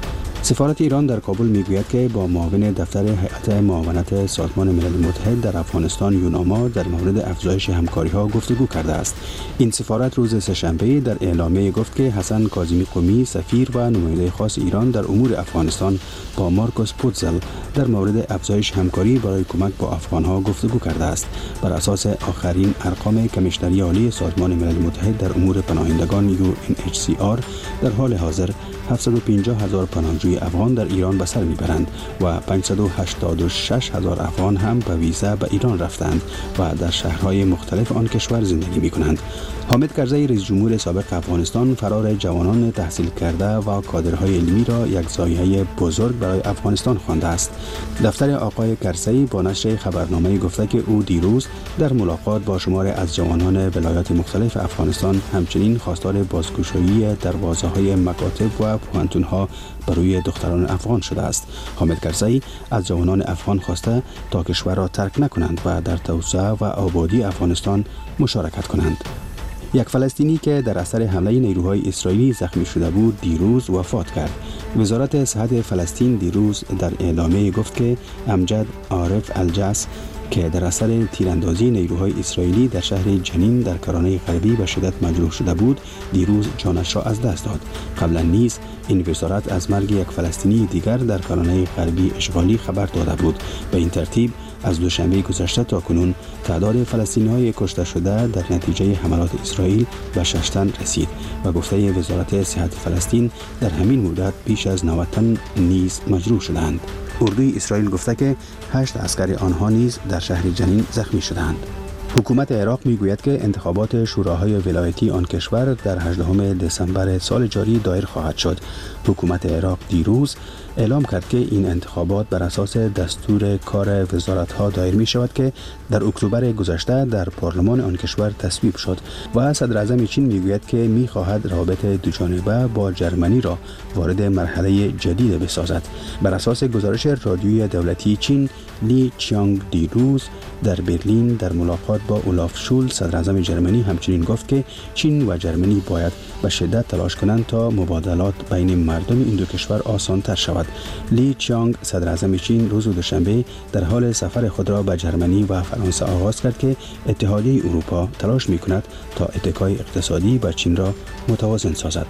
سفارت ایران در کابل میگوید که با معاون دفتر هیئت معاونت سازمان ملل متحد در افغانستان یوناما در مورد افزایش همکاری‌ها گفتگو کرده است. این سفارت روز سه‌شنبه در اعلامیه گفت که حسن کاظمی قمی سفیر و نماینده خاص ایران در امور افغانستان با مارکوس پوتزل در مورد افزایش همکاری برای کمک با افغان‌ها گفتگو کرده است. بر اساس آخرین ارقام کمیشنری عالی سازمان ملل متحد در امور پناهندگان یو ان اچ سی آر در حال حاضر هفتصد و پنجاه هزار پناهجوی افغان در ایران به سر میبرند و پانصد و هشتاد و شش هزار افغان هم به ویزا به ایران رفتند و در شهرهای مختلف آن کشور زندگی میکنند. حامد کرزی رئیس جمهور سابق افغانستان فرار جوانان تحصیل کرده و کادرهای علمی را یک ضایعه بزرگ برای افغانستان خوانده است. دفتر آقای کرزی با نشر خبرنامه گفته که او دیروز در ملاقات با شماری از جوانان ولایات مختلف افغانستان همچنین خواستار بازگشایی دروازه‌های مکاتب و پوهنتون‌ها برای دختران افغان شده است. حامد کرزی از جوانان افغان خواسته تا کشور را ترک نکنند و در توسعه و آبادی افغانستان مشارکت کنند. یک فلسطینی که در اثر حمله نیروهای اسرائیلی زخمی شده بود دیروز وفات کرد. وزارت صحت فلسطین دیروز در اعلامیه گفت که امجد عارف الجس که در اثر تیراندازی نیروهای اسرائیلی در شهر جنین در کرانه غربی به شدت مجروح شده بود دیروز جانش را از دست داد. قبلا نیز این وزارت از مرگ یک فلسطینی دیگر در کرانه غربی اشغالی خبر داده بود. به این ترتیب از دوشنبه گذشته تا کنون تعداد فلسطینی‌های کشته شده در نتیجه حملات اسرائیل به شش تن رسید و گفته وزارت صحت فلسطین در همین مدت بیش از نود تن نیز مجروح شدند. اردوی اسرائیل گفته که هشت عسکر آنها نیز در شهر جنین زخمی شدند. حکومت عراق میگوید که انتخابات شوراهای ولایتی آن کشور در هجدهم دسامبر سال جاری دایر خواهد شد. حکومت عراق دیروز اعلام کرد که این انتخابات بر اساس دستور کار وزارت‌ها دایر می شود که در اکتبر گذشته در پارلمان آن کشور تصویب شد و صدر اعظم چین میگوید که می خواهد روابط دوجانبه با جرمنی را وارد مرحله جدید بسازد. بر اساس گزارش رادیویی دولتی چین، لی چیانگ دیروز در برلین در ملاقات با اولاف شول صدر اعظم جرمنی همچنین گفت که چین و جرمنی باید به شدت تلاش کنند تا مبادلات بین مردم این دو کشور آسان‌تر شود. لی چیانگ صدر اعظم چین روز دوشنبه در حال سفر خود را به جرمنی و فرانسه آغاز کرد که اتحادیه اروپا تلاش می‌کند تا اتکای اقتصادی با چین را متوازن سازد.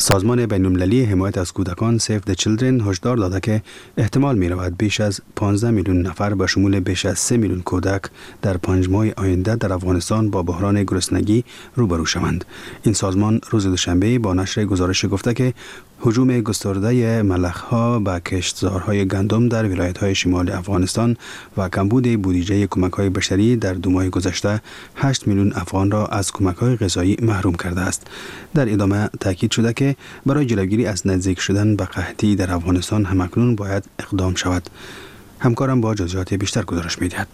سازمان بین‌المللی حمایت از کودکان سیو د چیلدرن هشدار داده که احتمال می رود بیش از پانزده میلیون نفر به شمول بیش از سه میلیون کودک در پنج ماه آینده در افغانستان با بحران گرسنگی روبرو شوند. این سازمان روز دوشنبه با نشر گزارش گفته که هجوم گسترده ملخ‌ها به کشتزارهای گندم در ولایت‌های شمال افغانستان و کمبود بودجه کمک‌های بشری در دو ماه گذشته هشت میلیون افغان را از کمک‌های غذایی محروم کرده است. در ادامه تاکید شده که برای جلوگیری از نزدیک شدن به قحطی در افغانستان همکنون باید اقدام شود. همکارم با جزئیات بیشتر گزارش می‌دهد.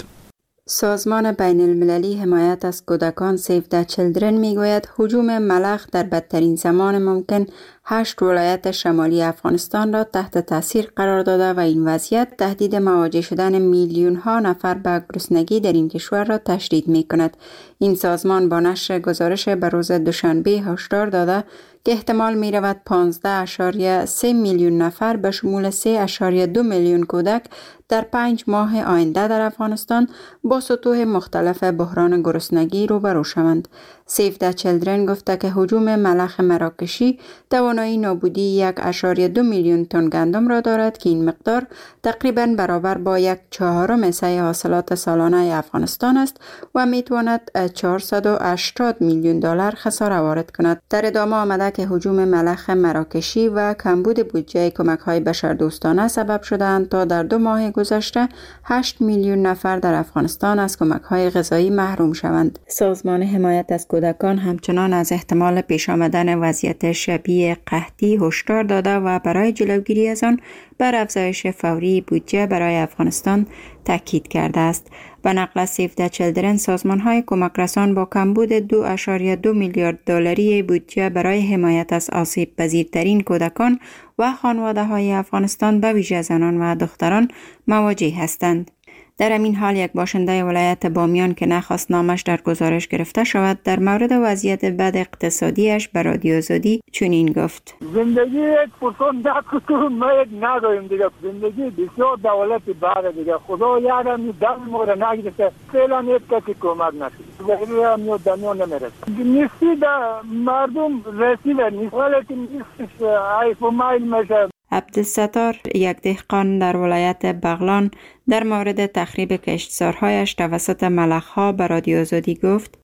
سازمان بین المللی حمایت از کودکان سیو د چیلدرن می گوید هجوم ملخ در بدترین زمان ممکن هشت ولایت شمالی افغانستان را تحت تاثیر قرار داده و این وضعیت تهدید مواجه شدن میلیون ها نفر به گرسنگی در این کشور را تشدید می کند. این سازمان با نشر گزارش به روز دوشنبه هشدار داده که احتمال می رود پانزده اشاریه سه میلیون نفر به شمول سه اشاریه دو میلیون کودک در پنج ماه آینده در افغانستان با سطوح مختلف بحران گرسنگی روبرو شوند. سیو د چیلدرن گفته که هجوم ملخ مراکشی توانایی نابودی یک اشاریه دو میلیون تن گندم را دارد که این مقدار تقریبا برابر با یک چهارم حصه حاصلات سالانه افغانستان است و می تواند چهارصد و هشتاد میلیون دلار خساره وارد کند. در ادامه آمده که هجوم ملخ مراکشی و کمبود بودجه کمک‌های بشردوستانه سبب شدند تا در دو ماه گذشته هشت میلیون نفر در افغانستان از کمک‌های غذایی محروم شوند. سازمان حمایت از کودکان همچنان از احتمال پیش آمدن وضعیت شبیه قحطی هشدار داده و برای جلوگیری از آن بر افزایش فوری بودجه برای افغانستان تاکید کرده است. به نقل سیو د چیلدرن سازمان‌های کمکرسان با کمبود دو اشاریه دو میلیارد دلاری بودجه برای حمایت از آسیب پذیرترین کودکان و خانواده‌های افغانستان به ویژه زنان و دختران مواجه هستند. در همین حال یک باشنده ولایت بامیان که نخواست نامش در گزارش گرفته شود در مورد وضعیت بد اقتصادیش به رادیو آزادی چنین گفت:
زندگی یک پرسون ده کتون ما یک نداریم دیگه. زندگی بسیار دولت باره دیگه. خدا یارم می دم ما را نگرفته. فعلا یک کسی کمک نشد. زهری هم یا دنیا نمیرسه. نیستی در مردم رسیده نیست. ولی که نیستش حیف و مایل میشه.
عبدالستار یک دهقان در ولایت بغلان در مورد تخریب کشتزارهایش توسط ملخ‌ها به رادیو آزادی گفت: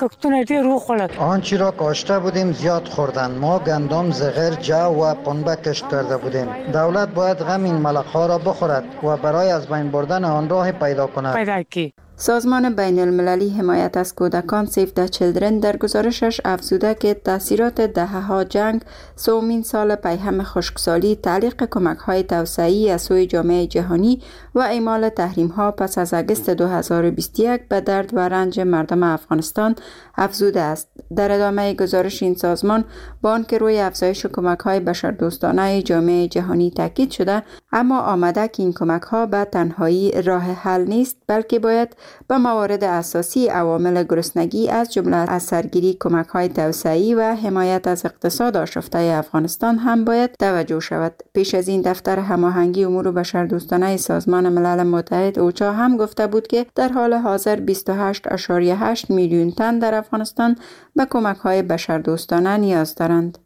آنچه را کاشته بودیم زیاد خوردن. ما گندم، زغر، جو و پنبه کشت کرده بودیم. دولت باید غم این ملخ‌ها را بخورد و برای از بین بردن آن راه پیدا کند.
سازمان بین المللی حمایت از کودکان سیو د چیلدرن در گزارشش افزوده که تاثیرات دهه‌ها جنگ، سومین سال پیهم خشکسالی، تعلیق کمک‌های توسعه‌ای از سوی جامعه جهانی و اعمال تحریم‌ها پس از آگوست دو هزار و بیست و یک به درد و رنج مردم افغانستان افزوده است. در ادامه گزارش این سازمان با آنکه روی افزایش کمک‌های بشردوستانه جامعه جهانی تاکید شده، اما آمده که این کمک‌ها به تنهایی راه حل نیست، بلکه باید به موارد اساسی عوامل گرسنگی از جمله از سرگیری کمک‌های توسعه‌ای و حمایت از اقتصاد آشفته افغانستان هم باید توجه شود. پیش از این دفتر هماهنگی امور بشردوستانه سازمان ملل متحد اوچا هم گفته بود که در حال حاضر بیست و هشت و هشت میلیون تن در افغانستان به کمک‌های بشردوستانه نیاز دارند.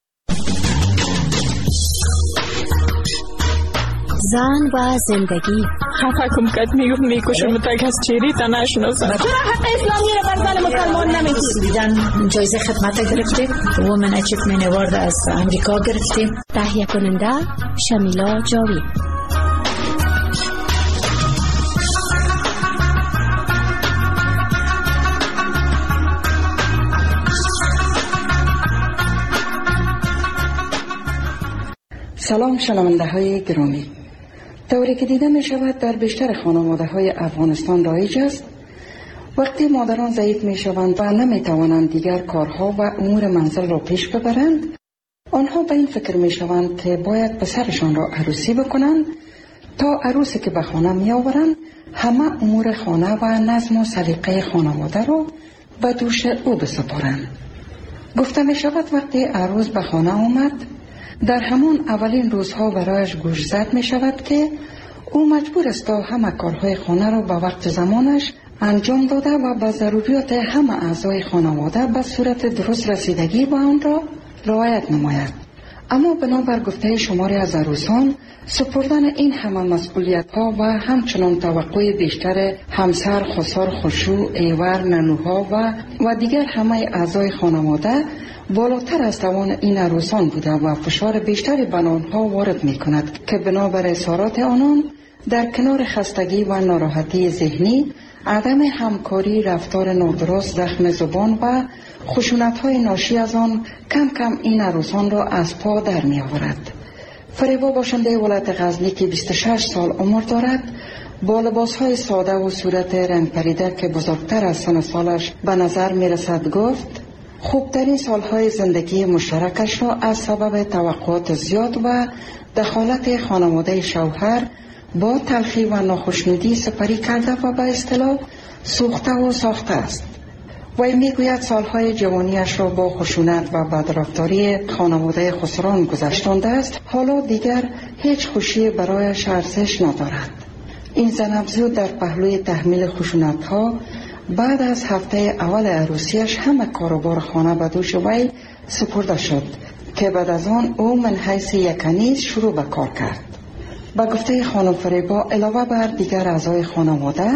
زن و زندگی
خفه کم کد میگفت میکشم تک از چیری تا نشناسم.
چرا حق اسلامی رو بر زن مسلمان نمیدید؟ جایزه خدمت گرفتیم. وومن اچیومنت اوارد از امریکا گرفتیم. تهیه کننده شمیلا جاوید.
سلام شنونده های گرامی. طوری که دیده می شود در بیشتر خانواده های افغانستان رایج است وقتی مادران ضعیف می شوند و نمی توانند دیگر کارها و امور منزل را پیش ببرند، آنها به این فکر می شوند که باید پسرشان را عروسی بکنند تا عروسی که به خانه می آورند همه امور خانه و نظم و سلیقه خانواده را به دوش او بسپارند. گفته می شود وقتی عروس به خانه آمد در همان اولین روزها برایش گوشزد می شود که او مجبور است تا همه کارهای خانه را به وقت زمانش انجام داده و به ضروریات همه اعضای خانواده به صورت درست رسیدگی به آن را رعایت نماید. اما بنابر گفته شماری از عروسان سپردن این همه مسئولیت ها و همچنان توقع بیشتر همسر، خسر، خشوع، ایور، ننوها و و دیگر همه اعضای خانواده بالاتر از توان این عروسان بوده و فشار بیشتری بر آنها وارد می کند که بنابر اظهارات آنان در کنار خستگی و ناراحتی ذهنی، عدم همکاری، رفتار نادرست، زخم زبان و خشونت‌های ناشی از آن کم کم این عروسان را از پا در می آورد. فریبا باشنده ولایت غزنی که بیست و شش سال عمر دارد، با لباس‌های ساده و صورت رنگ پریده که بزرگتر از سن سالش به نظر می رسد گفت خوبترین سالهای زندگی مشترکش را از سبب توقعات زیاد و دخالت خانواده شوهر با تلخی و ناخشنودی سپری کرده و به اصطلاح سوخته و ساخته است. وی میگوید سالهای جوانیش را با خشونت و بدرفتاری خانواده خسران گذشتانده است، حالا دیگر هیچ خوشی برایش ارزش ندارد. این زن افزود در پهلوی تحمیل خشونت ها بعد از هفته اول عروسیش همه کاروبار خانه به دوش وی سپرده شد که بعد از آن او من حیث یک کنیز شروع به کار کرد. با گفته خانم فریبا علاوه بر دیگر اعضای خانواده،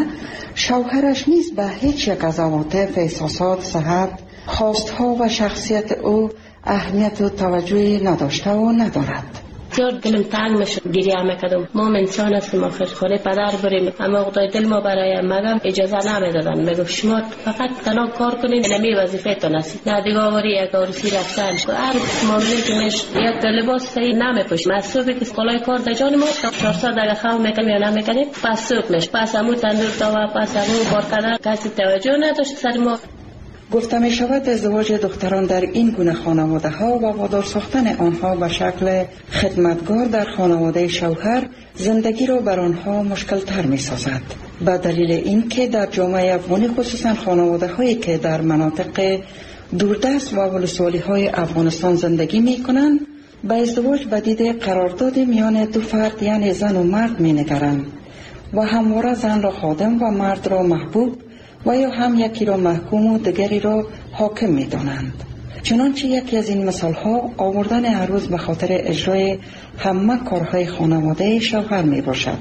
شوهرش نیز به هیچ یک از عواطف، احساسات، صحت، خواستها و شخصیت او اهمیت و توجهی نداشته و ندارد.
زیاد دلم تنگ میشه، گریه میکردم. ما انسان هستیم، آخر خونه پدر بریم، اما خدای دل ما برای مگم اجازه نمیدادن. میگفت شما فقط تنها کار کنید، نمی وظیفه تان است. نه دیگه آوری یک عروسی رفتن هر معامله که میش یک لباس صحیح نمیپوشیم. از صبح که کلاه کار در جان ما چهارصد دقیقه خواب میکنیم یا نمیکنیم، پس صبح میش پس امو تندور تا پس امو کار کردن کسی توجه نداشت سر ما.
گفته می شود ازدواج دختران در این گونه خانواده ها و وادار ساختن آنها به شکل خدمتگار در خانواده شوهر زندگی را بر آنها مشکل تر می سازد. به دلیل این که در جامعه افغانی خصوصا خانواده هایی که در مناطق دوردست و ولسوالی های افغانستان زندگی می کنند به ازدواج به دید قرارداد میان دو فرد یعنی زن و مرد می نگرند و همواره زن را خادم و مرد را محبوب و یا هم یکی را محکوم و دیگری را حاکم می دانند. چنانچه یکی از این مثال ها آوردن عروس به خاطر اجرای همه کارهای خانواده شوهر می باشد.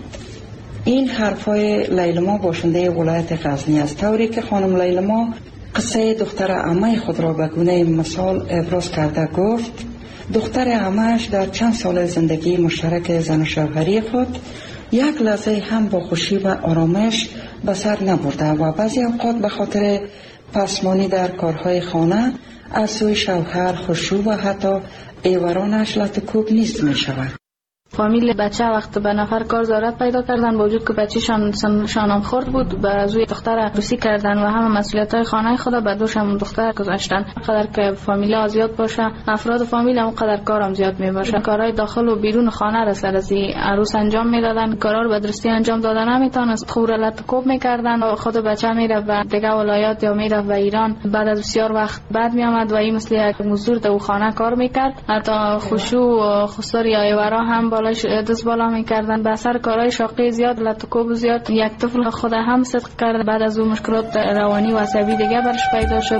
این حرفای لیلما باشنده ولایت غزنی است، طوری که خانم لیلما قصه دختر عمه خود را به گونه مثال ابراز کرده گفت دختر عمه‌اش در چند سال زندگی مشترک زن و شوهری خود یک لحظه هم با خوشی و آرامش به سر نبرده و بعضی اوقات به خاطر پسمانی در کارهای خانه از سوی شوهر خشوع و حتی ایورانش لطکوب نیست می شود.
فامیل بچه وقت به نفر کار ضرورت پیدا کردن با وجود که بچه‌شان سنشان خرد بود بر از روی دختر عروسی کردن و همه مسئولیت‌های خانه خود به دوش هم دختر گذاشتن. قدر که فامیل زیاد باشه افراد فامیل هم قدر کارم زیاد می باشه. کارهای داخل و بیرون خانه را سر از عروس انجام میدادن، کارا رو به درستی انجام دادن نمیتونست، خور لطکوب میکردن و خود بچه میره و دیگه ولایات یا میره و ایران بعد از بسیار وقت بعد می آمد و این مثل یک مزدور در خانه کار میکرد. حتی خشوع و خسر یا ایورا هم دست بالا میکردن. به اثر کارهای شاقی زیاد لطکوب زیاد یک طفل خود هم صدق کرد. بعد از اون مشکلات روانی و عصبی دیگه برش پیدا شد.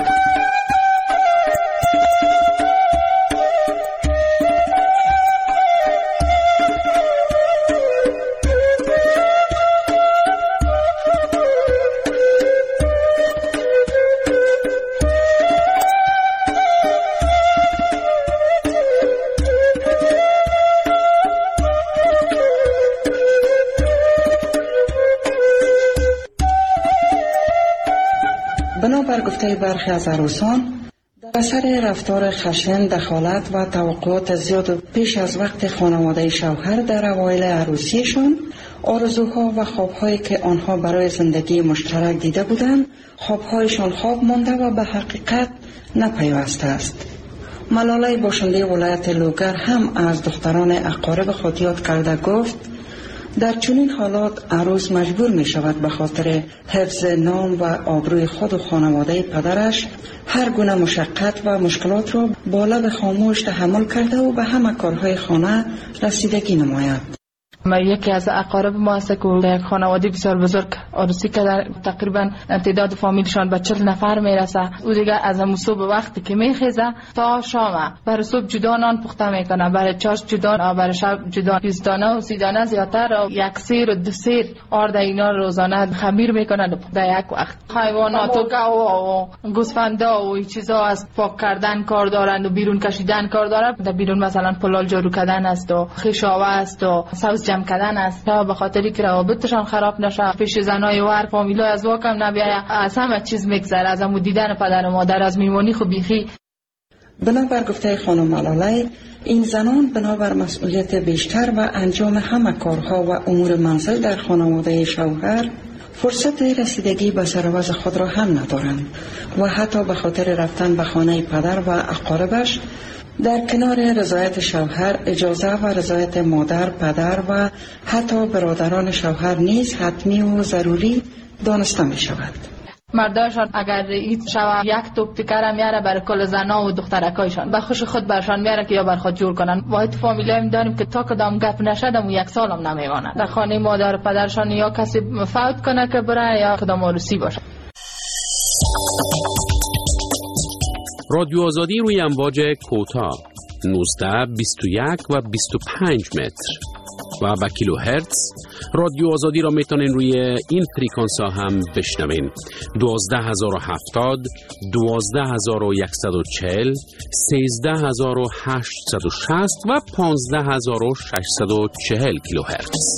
بنابر گفته برخی از عروسان در اثر رفتار خشن، دخالت و توقعات زیاد پیش از وقت خانواده شوهر در اوایل عروسیشان، آرزوها و خوابهایی که آنها برای زندگی مشترک دیده بودند خوابهایشان خواب مانده و به حقیقت نپیوسته است. ملاله باشنده ولایت لوگر هم از دختران اقارب خود یاد کرده گفت در چنین حالات عروس مجبور می شود به خاطر حفظ نام و آبروی خود و خانواده پدرش هر گونه مشقت و مشکلات را با لب خاموش تحمل کرده و به همه کارهای خانه رسیدگی نماید.
ما یکی از اقارب ما است که یک خانواده بسیار بزرگ عروسی که تقریبا تعداد فامیلشان به چهل نفر میرسه. او دیگه از همون صبح وقتی که میخیزه تا شام برای صبح جدا نان پخته میکنه، برای چاش جدا، برای شب جدا، بیست دانه و سی دانه زیادتر یک سیر و دو سیر آرد اینا روزانه خمیر میکنن در یک وقت. حیوانات و گاو و گوسفندا و این چیزا از پاک کردن کار دارند و بیرون کشیدن کار دارند. در بیرون مثلا پلال جارو کردن است و خیشاوه است و سبز جمع کردن است تا به خاطری که روابطشان خراب نشه، پیش زنای ور فامیلای از واکم نبیاید، از همه چیز میگذره، از همون دیدن پدر و مادر، از میمونی خو بیخی.
بنابر گفته خانم ملاله، این زنان بنابر مسئولیت بیشتر و انجام همه کارها و امور منزل در خانواده شوهر فرصت رسیدگی به سرآوز خود را هم ندارند و حتی به خاطر رفتن به خانه پدر و اقاربش در کنار رضایت شوهر اجازه و رضایت مادر، پدر و حتی برادران شوهر نیز حتمی و ضروری دانسته می شود.
مرداشان اگر این شوه یک توپ تکر میاره برای کل زنا و دخترکایشان به خوش خود برشان میاره که یا بر خود جور کنن. واحد فامیلیم داریم که تا کدام گپ نشد و یک سال هم نمیمانه در خانه مادر پدرشان، یا کسی فوت کنه که بره یا کدام عروسی باشه.
رادیو آزادی روی امواج کوتاه نوزده، بیست و یک و بیست و پنج متر و به کیلو هرتز. رادیو آزادی را میتونین روی این فریکانس ها هم بشنوین: دوازده هزار و هفتاد، دوازده هزار و صد و چهل، سیزده هزار و هشتصد و شصت و پانزده هزار و ششصد و چهل کیلو هرتز.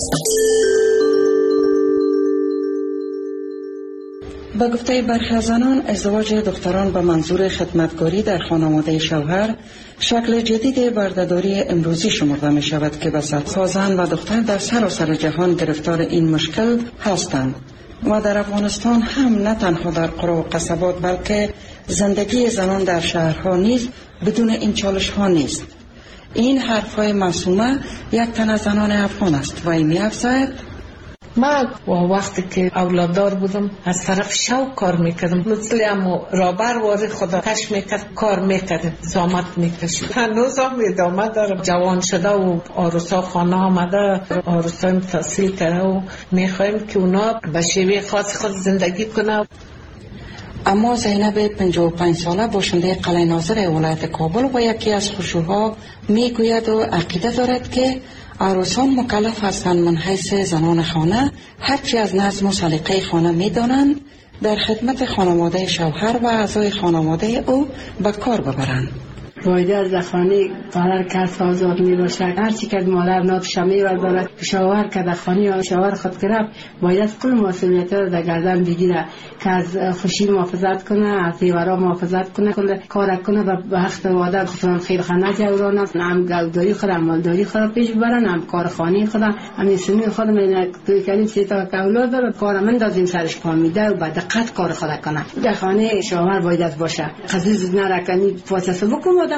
با گفته برخی زنان، ازدواج دختران به منظور خدمتگاری در خانواده شوهر شکل جدید بردهداری امروزی شمرده می شود که به صدها زن و دختر در سراسر جهان گرفتار این مشکل هستند و در افغانستان هم نه تنها در قرى و قصبات بلکه زندگی زنان در شهرها نیز بدون این چالش ها نیست. این حرفهای معصومه یک تن از زنان افغان است و این می افزاید:
من وقتی که اولاددار بودم از طرف شوق کار میکردم، مثل امو رابر واری خدا کش میکرد، کار میکرد، زامت میکشید. هنوز هم ادامه دارم. جوان شده و آروسا خانه آمده، آروسا هم تحصیل کرده و میخوایم که اونا به شیوه خاص خود زندگی کنه.
اما زینب پنجاه و پنج ساله باشنده قلعه ناظر ولایت کابل و یکی از خشوها میگوید و عقیده دارد که عروسان مکلف هستند من حیث زنان خانه هرچی از نظم و سلیقه خانه میدانند در خدمت خانواده شوهر و اعضای خانواده او به کار ببرند.
باید از خانه پدر کس آزاد می باشد. هرچی که مادر ناتش می بردارد شوهر که در خانه شوهر خود کرد باید کل مسئولیت را در گردن بگیره که از خوشی محافظت کنه، از دیوارا محافظت کنه، کل کار کنه و به حق وعده خودم خیرخانه جورانه، هم گوداری خود هم مالداری خود پیش ببرن، هم کار خانه خود هم سنی خود من توی کردیم سه تا اولاد داره کار من دازیم سرش پا میده و به دقت کار خود کنه. در خانه شوهر باید باشه. قضیه نرکنی فاصله بکن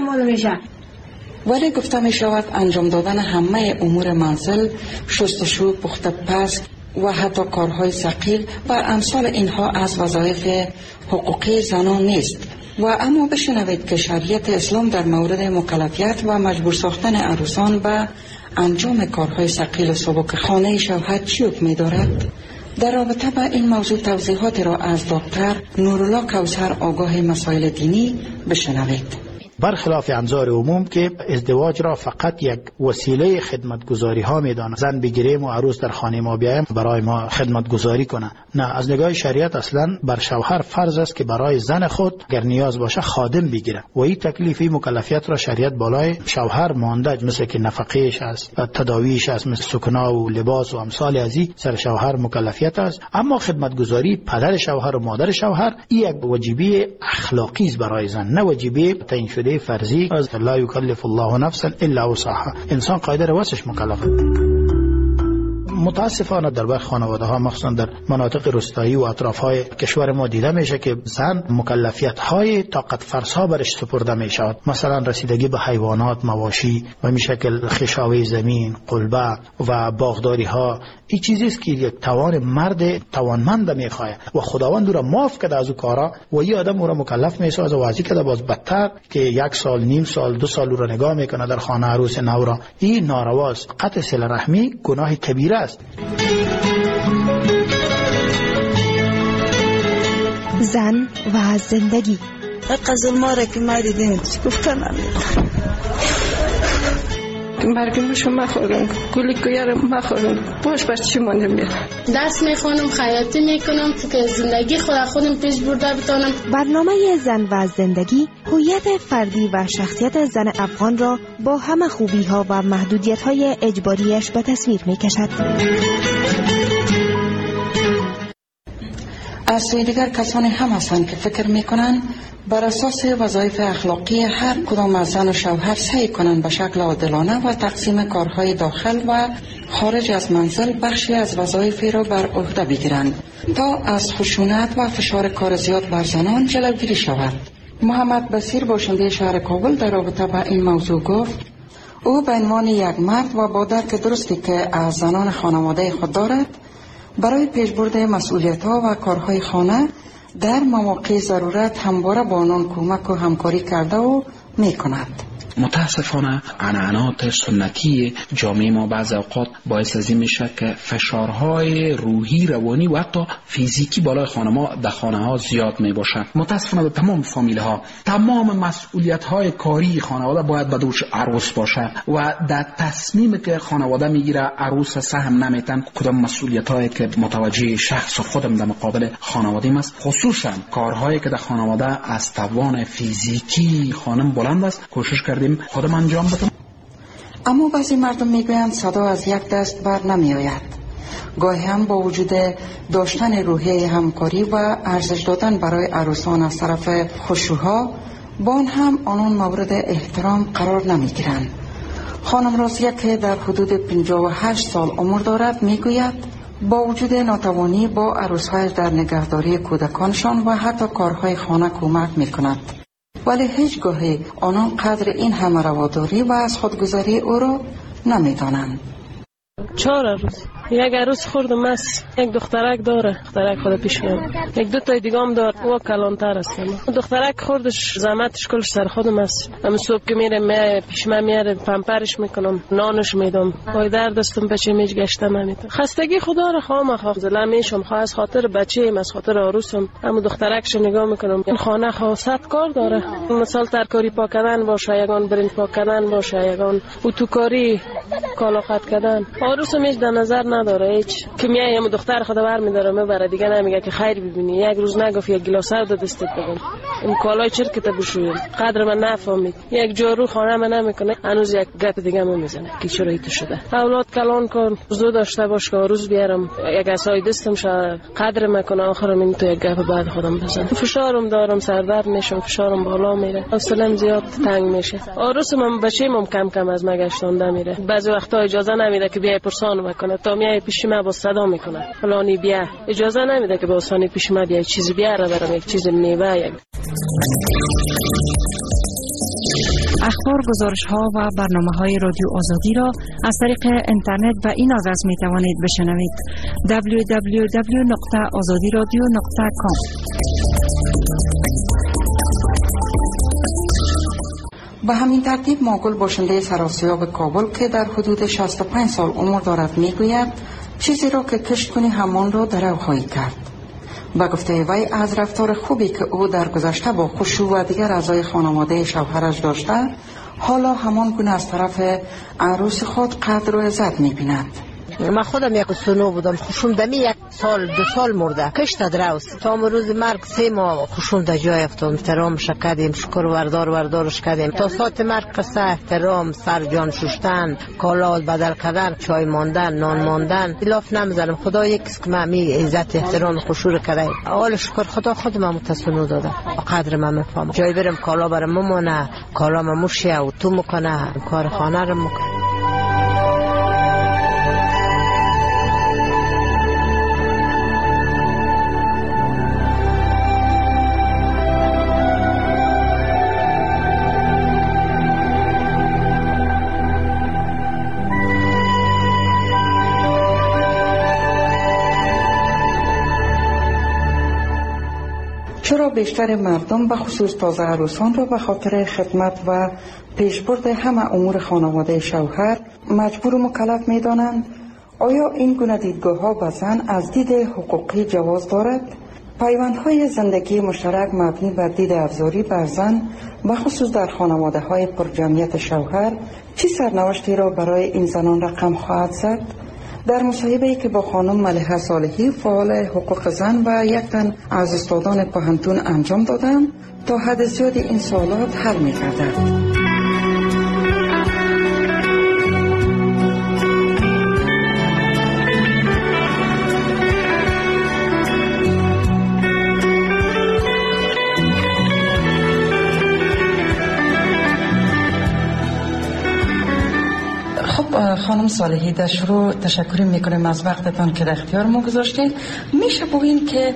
ولی گفته می شود انجام دادن همه امور منزل، شستشو، پخت پز و حتی کارهای ثقیل و امثال اینها از وظایف حقوقی زنان نیست. و اما بشنوید که شریعت اسلام در مورد مکلفیت و مجبور ساختن عروسان به انجام کارهای ثقیل و سبک خانه شوهر چی حکم می دارد؟ در رابطه با این موضوع توضیحات را از دکتر نورالله کوثر آگاه مسائل دینی بشنوید.
برخلاف انظار عموم که ازدواج را فقط یک وسیله خدمتگزاری ها میدانه، زن بگیریم و عروس در خانه ما بیایم برای ما خدمتگزاری کنه. نه، از نگاه شریعت اصلا بر شوهر فرض است که برای زن خود اگر نیاز باشه خادم بگیره و این تکلیفی مکلفیت را شریعت بالای شوهر مانده، مثل که نفقهش است، تداویش است، مثل سکنا و لباس و امثال ازی سر شوهر مکلفیت است. اما خدمتگزاری پدر شوهر و مادر شوهر این یک واجبی اخلاقی است برای زن، نه واجبی تعیین شده فرضی. از لا یکلف الله نفسا الا وسعها، انسان قادر واسش مکلف. متاسفانه در برخی خانواده ها مخصوصا در مناطق روستایی و اطراف های کشور ما دیده میشه که زن مکلفیت های طاقت فرسا برش سپرده می شود، مثلا رسیدگی به حیوانات، مواشی و می شکل خشاوی زمین، قلبه و باغداری ها. این چیزی است که یک توان مرد توانمند میخواد و خداوند او را معاف کرده از او کارا و این آدم او را مکلف میسازه و واضح کرده باز بدتر که یک سال نیم سال دو سال او را نگاه میکنه در خانه عروس نو را. این نارواست. قطع صله رحمی گناه کبیره است.
زن و زندگی
حق ظلماره که ما دیدیم گفتن
مرگمشو مخورم، گلی کویارم مخورم، باش بچه شما نمیرم.
دست میخونم، خیاطی میکنم که زندگی خود خودم پیش برده بتانم.
برنامه زن و زندگی هویت فردی و شخصیت زن افغان را با همه خوبی ها و محدودیت های اجباریش به تصویر میکشد.
از سوی دیگر کسانی هم هستند که فکر میکنند بر اساس وظایف اخلاقی هر کدام از زن و شوهر سعی کنند به شکل عادلانه و تقسیم کارهای داخل و خارج از منزل بخشی از وظایف را بر عهده بگیرند تا از خشونت و فشار کار زیاد بر زنان جلوگیری شود. محمد بصیر باشنده شهر کابل در رابطه با این موضوع گفت او به عنوان یک مرد و با درک درستی که از زنان خانواده خود دارد برای پیشبرد مسئولیت‌ها و کارهای خانه در مواقع ضرورت همواره با آنان کمک و همکاری کرده و می‌کند.
متاسفانه عنعنات سنتی جامعه ما بعض اوقات باعث از این میشه که فشارهای روحی، روانی و حتی فیزیکی بالای خانم‌ها در خانه‌ها زیاد میباشه. متاسفانه در تمام فامیل ها تمام مسئولیت های کاری خانواده باید به دوش عروس باشه و در تصمیمی که خانواده میگیره عروس سهم نمیتن کدام مسئولیت هایی که متوجه شخص و خودم در مقابل خانواده است، خصوصا کارهایی که در خانواده از توان فیزیکی خانم بلند است کوشش کردیم خودم انجام بدم.
اما بعضی مردم میگویند صدا از یک دست بر نمی آید. گاهی هم با وجود داشتن روحیه همکاری و ارزش دادن برای عروسان از طرف خشوها با آن هم آنان مورد احترام قرار نمی گیرند. خانم رازیه که در حدود پنجاه و هشت سال عمر دارد میگوید با وجود ناتوانی با عروس‌هایش در نگهداری کودکانشان و حتی کارهای خانه کمک میکند، ولی هیچ گاهی آنان قدر این همه رواداری و از خودگذاری او را نمیدانند.
چهار عروس، یک عروس خوردم است، یک دخترک داره، دخترک خود پیش میاد، یک دو تا دیگه هم داره، او کلانتر است. دخترک خوردش زحمتش کلش سر خودم است. اما صبح که میره می پیش من میاره پمپرش میکنم، نانش میدم، پای در دستم بچه میج گشته نمیتونم. خستگی خدا را خواهم خواهم زله میشم، خواه از خاطر بچه‌ام از خاطر عروسم. اما دخترکش نگاه میکنم این خانه خاصت کار داره، مثلا ترکاری پاک کردن باشه، یگان برنج پاک کردن باشه، یگان اتوکاری کالا قط کردن. عروسم هیچ در نظر نداره، هیچ که میای هم دختر خدا بر میداره میبره دیگه نمیگه که خیر ببینی. یک روز نگفت یک گلاس آب دستت بگم این کالای چرکت بشویم، قدر من نفهمید. یک جارو خانه من نمیکنه، هنوز یک گپ دیگه من میزنه که چرا ایت شده. اولاد کلان کن زود داشته باش که روز بیارم یک عصای دستم شد قدر میکنه، آخرم این تو یک گپ بعد خودم بزنم. فشارم دارم، سردرد میشم، فشارم بالا میره، حوصله‌ام زیاد تنگ میشه. عروسم بچه‌م کم کم از مگشتونده میره، بعضی وقتا اجازه نمیده که بیای پرسان بکنه، تا میای پیش ما با صدا میکنه فلانی بیا، اجازه نمیده که با آسانی پیش ما بیای چیزی بیاره برام، یک چیز میوه. یک
اخبار، گزارش ها و برنامه های رادیو آزادی را از طریق اینترنت و این آدرس می توانید بشنوید: دبلیو دبلیو دبلیو نقطه آزادی رادیو نقطه کام.
به همین ترتیب ماگل باشنده سراسیاب کابل که در حدود شصت و پنج سال عمر دارد میگوید چیزی را که کشت کنی همان را در او خواهی کرد. با گفته وی از رفتار خوبی که او در گذشته با خشوع و دیگر اعضای خانواده شوهرش داشته، حالا همان گونه از طرف عروس خود قدر و عزت می‌بیند.
من خودم یک سنو بودم، خوشم دمی یک سال دو سال مرده کشت دراوست تا روز مرگ سه ماه خوشم در جای افتاد. احترامش کردیم، شکر وردار وردارش کردیم تا ساعت مرگ قصه احترام، سر جان شستن، کالا بدل کردن، چای ماندن، نان ماندن الاف نمیزنم. خدا یکیست که من می عزت احترام خوشور کرده. اول شکر خدا خود من متسنو داده، قدر من میفهمم. جای برم کالا برم ممونه، کالا من موشه و تو میکنه، کار خانه رو میکنه.
چرا بیشتر مردم به خصوص تازه عروسان را به خاطر خدمت و پیشبرد همه امور خانواده شوهر مجبور و مکلف می دانند؟ آیا این گونه دیدگاه ها به زن از دید حقوقی جواز دارد؟ پیوندهای زندگی مشترک مبنی بر دید افزاری بر زن به خصوص در خانواده های پرجمعیت شوهر چه سرنوشتی را برای این زنان رقم خواهد زد؟ در مصاحبه‌ای که با خانم ملیحه صالحی فعال حقوق زن و یک تن از استادان پوهنتون انجام دادم تا حد زیادی این سوالات حل می‌گردد. خانم صالحی، در شروع تشکر میکنیم از وقتتان که در اختیار ما گذاشتید. میشه بگین که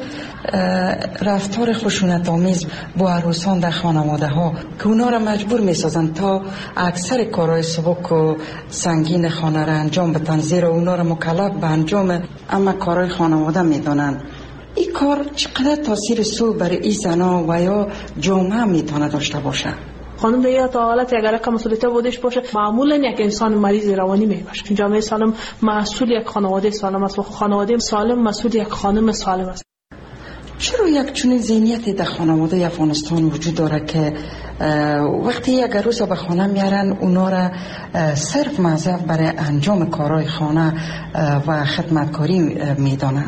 رفتار خشونت آمیز با عروسان در خانواده ها که اونا را مجبور میسازن تا اکثر کارهای سبک و سنگین خانه را انجام بدن، زیرا اونا را مکلف به انجام اما کارهای خانواده میدونن، این کار چقدر تاثیر سو برای این زنا و یا جامعه میتونه داشته باشه؟
خانم دیگه تا حالت اگر که مسئولیت بودش باشه، معمولا یک انسان مریض روانی میباشه. جامعه سالم مسئول یک خانواده سالم است و خانواده سالم مسئول یک خانم سالم است.
چرا یک چنین ذهنیتی در خانواده افغانستان وجود داره که وقتی یک عروس به خانه میارن اونا را صرف موظف برای انجام کارهای خانه و خدمتکاری میدانن؟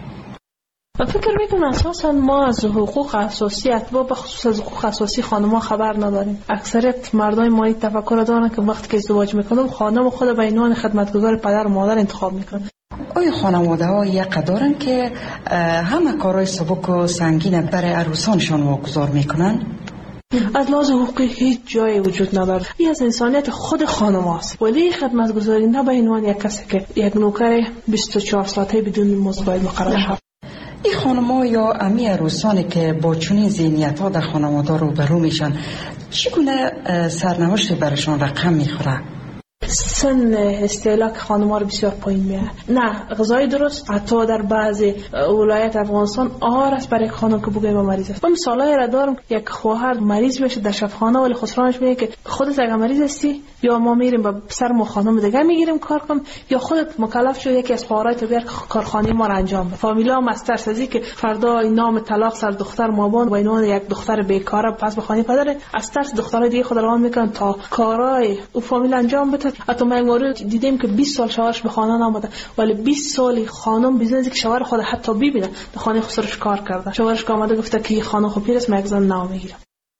فکر میکنم اساسا ما از حقوق اساسی اتباع به خصوص از حقوق اساسی خانم‌ها خبر نداریم. اکثریت مردای ما این تفکر دارن که وقتی که ازدواج میکنم خانم خود به عنوان خدمتگزار پدر و مادر انتخاب میکنه.
آیا خانواده ها یک دارن که همه کارهای سبک و سنگین برای عروسانشان واگذار میکنن؟
از لحاظ حقوقی هیچ جایی وجود نداره. این از انسانیت خود خانم است. ولی خدمتگزاری نه به عنوان یک کسی که یک نوکر بیست و چهار ساعته بدون مزد باید مقرر شود.
این خانم‌ها یا امی عروسانی که با چنین ذهنیت‌ها در خانواده روبرو میشن چگونه سرنوشتی برشان رقم میخوره؟
سن استهلاک خانم‌ها رو بسیار پایین میاره. نه غذای درست، حتی در بعضی ولایت افغانستان آهار است برای خانم که بگویم مریض است. من مثالایی را دارم، یک خواهر مریض بشه در شفاخانه ولی خسرانش میگه که خودت اگه مریض هستی یا ما میریم با سر ما خانم دیگه میگیریم کار کنم یا خودت مکلف شو یکی از خواهرای تو بیار کارخانه ما را انجام بده. فامیلا مستر سازی که فردا نام طلاق سر دختر مابان و اینو یک دختر بیکاره پس به خانه پدر از ترس دخترای دیگه خود روان میکنن تا کارای او فامیل انجام بده. حتی من مورد دیدیم که بیست سال شوهرش به خانه نامده ولی بیست سالی خانم بیزنسی که شوهر خود حتی ببینه در خانه خسرش کار کرده. شوهرش آمده گفته که خانم خوب پیرست من یک زن نام میگیرم.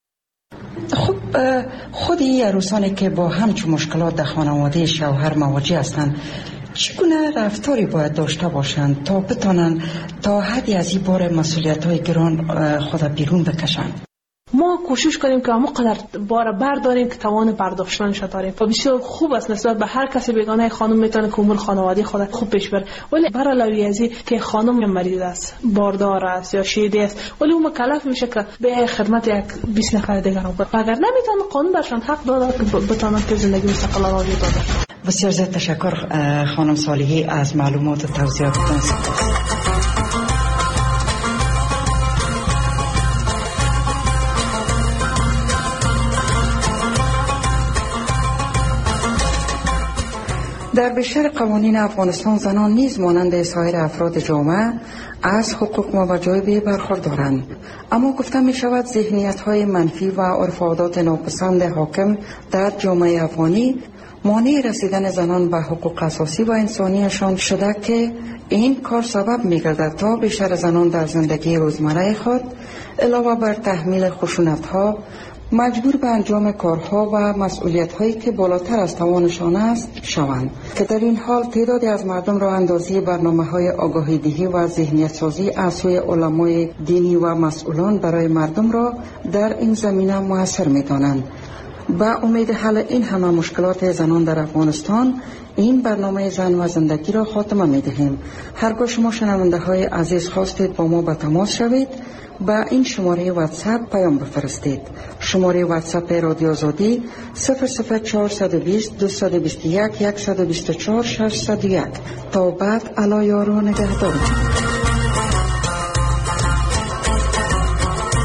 خب خود این عروسانی که با همچون مشکلات در خانواده شوهر مواجه هستند چگونه رفتاری باید داشته باشند تا بتانند تا حدی از این بار مسئولیت‌های گران خود بیرون بکشند؟
ما کوشش کنیم که همون قدر بار برداریم که توان برداشتنش داریم و بسیار خوب است نسبت به هر کسی بیگانه خانم میتونه که امور خانوادگی خود خوب پیش بره. ولی بر علاوه از این که خانم مریض است، باردار است یا شیده است ولی اون مکلف میشه که به خدمت یک بیست نفر دیگر بره. اگر نمیتونه قانون برشان حق داده که بتونن که زندگی مستقل را وجود داده.
بسیار زیاد تشکر خانم صالحی از معلومات و توضیحاتتان. در بیشتر قوانین افغانستان زنان نیز مانند سایر افراد جامعه از حقوق و وجایب برخوردارند، اما گفته می شود ذهنیت های منفی و عرف و عادات ناپسند حاکم در جامعه افغانی مانع رسیدن زنان به حقوق اساسی و انسانیشان شده که این کار سبب می گردد تا بیشتر زنان در زندگی روزمره خود علاوه بر تحمیل خشونت ها مجبور به انجام کارها و مسئولیت‌هایی که بالاتر از توانشان است شوند که در این حال تعدادی از مردم را اندازی برنامه‌های آگاهی دهی و ذهنیت سازی از سوی علمای دینی و مسئولان برای مردم را در این زمینه موثر می‌دانند. با امید حل این همه مشکلات زنان در افغانستان این برنامه زن و زندگی را خاتمه می‌دهیم. هرگاه شما شنونده های عزیز خواستید با ما به تماس شوید با این شماره واتساپ پیام بفرستید. شماره واتساپ رادیو آزادی صفر صفر چهار دو صفر دو دو یک یک دو چهار شش صفر یک. تا بعد علی یار و نگهدار.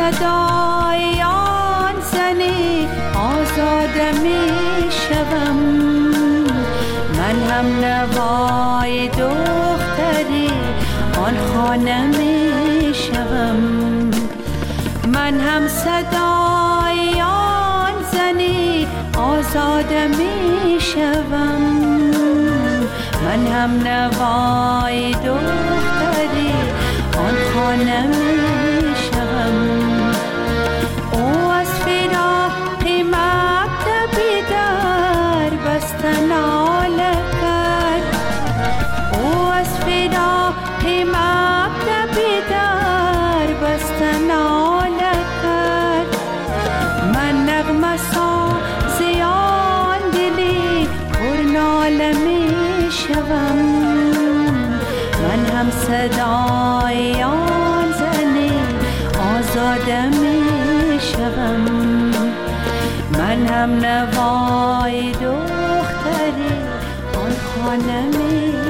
صدای آن زنی آزاده می شوم، من هم نوای دختری آن خانه می شوم، من هم صدای آن زنی آزاده می شوم، من هم نوای دختری آن خانه می شوم. او از فراق مکتبی در بستن ناله کرد، او از فراق مکتبی در بستن ناله کرد، من نغمه سازی آن دلی پر ناله می شوم، من هم صدای آن زنی آزاده می شوم، من هم نوای دختری آن خانه می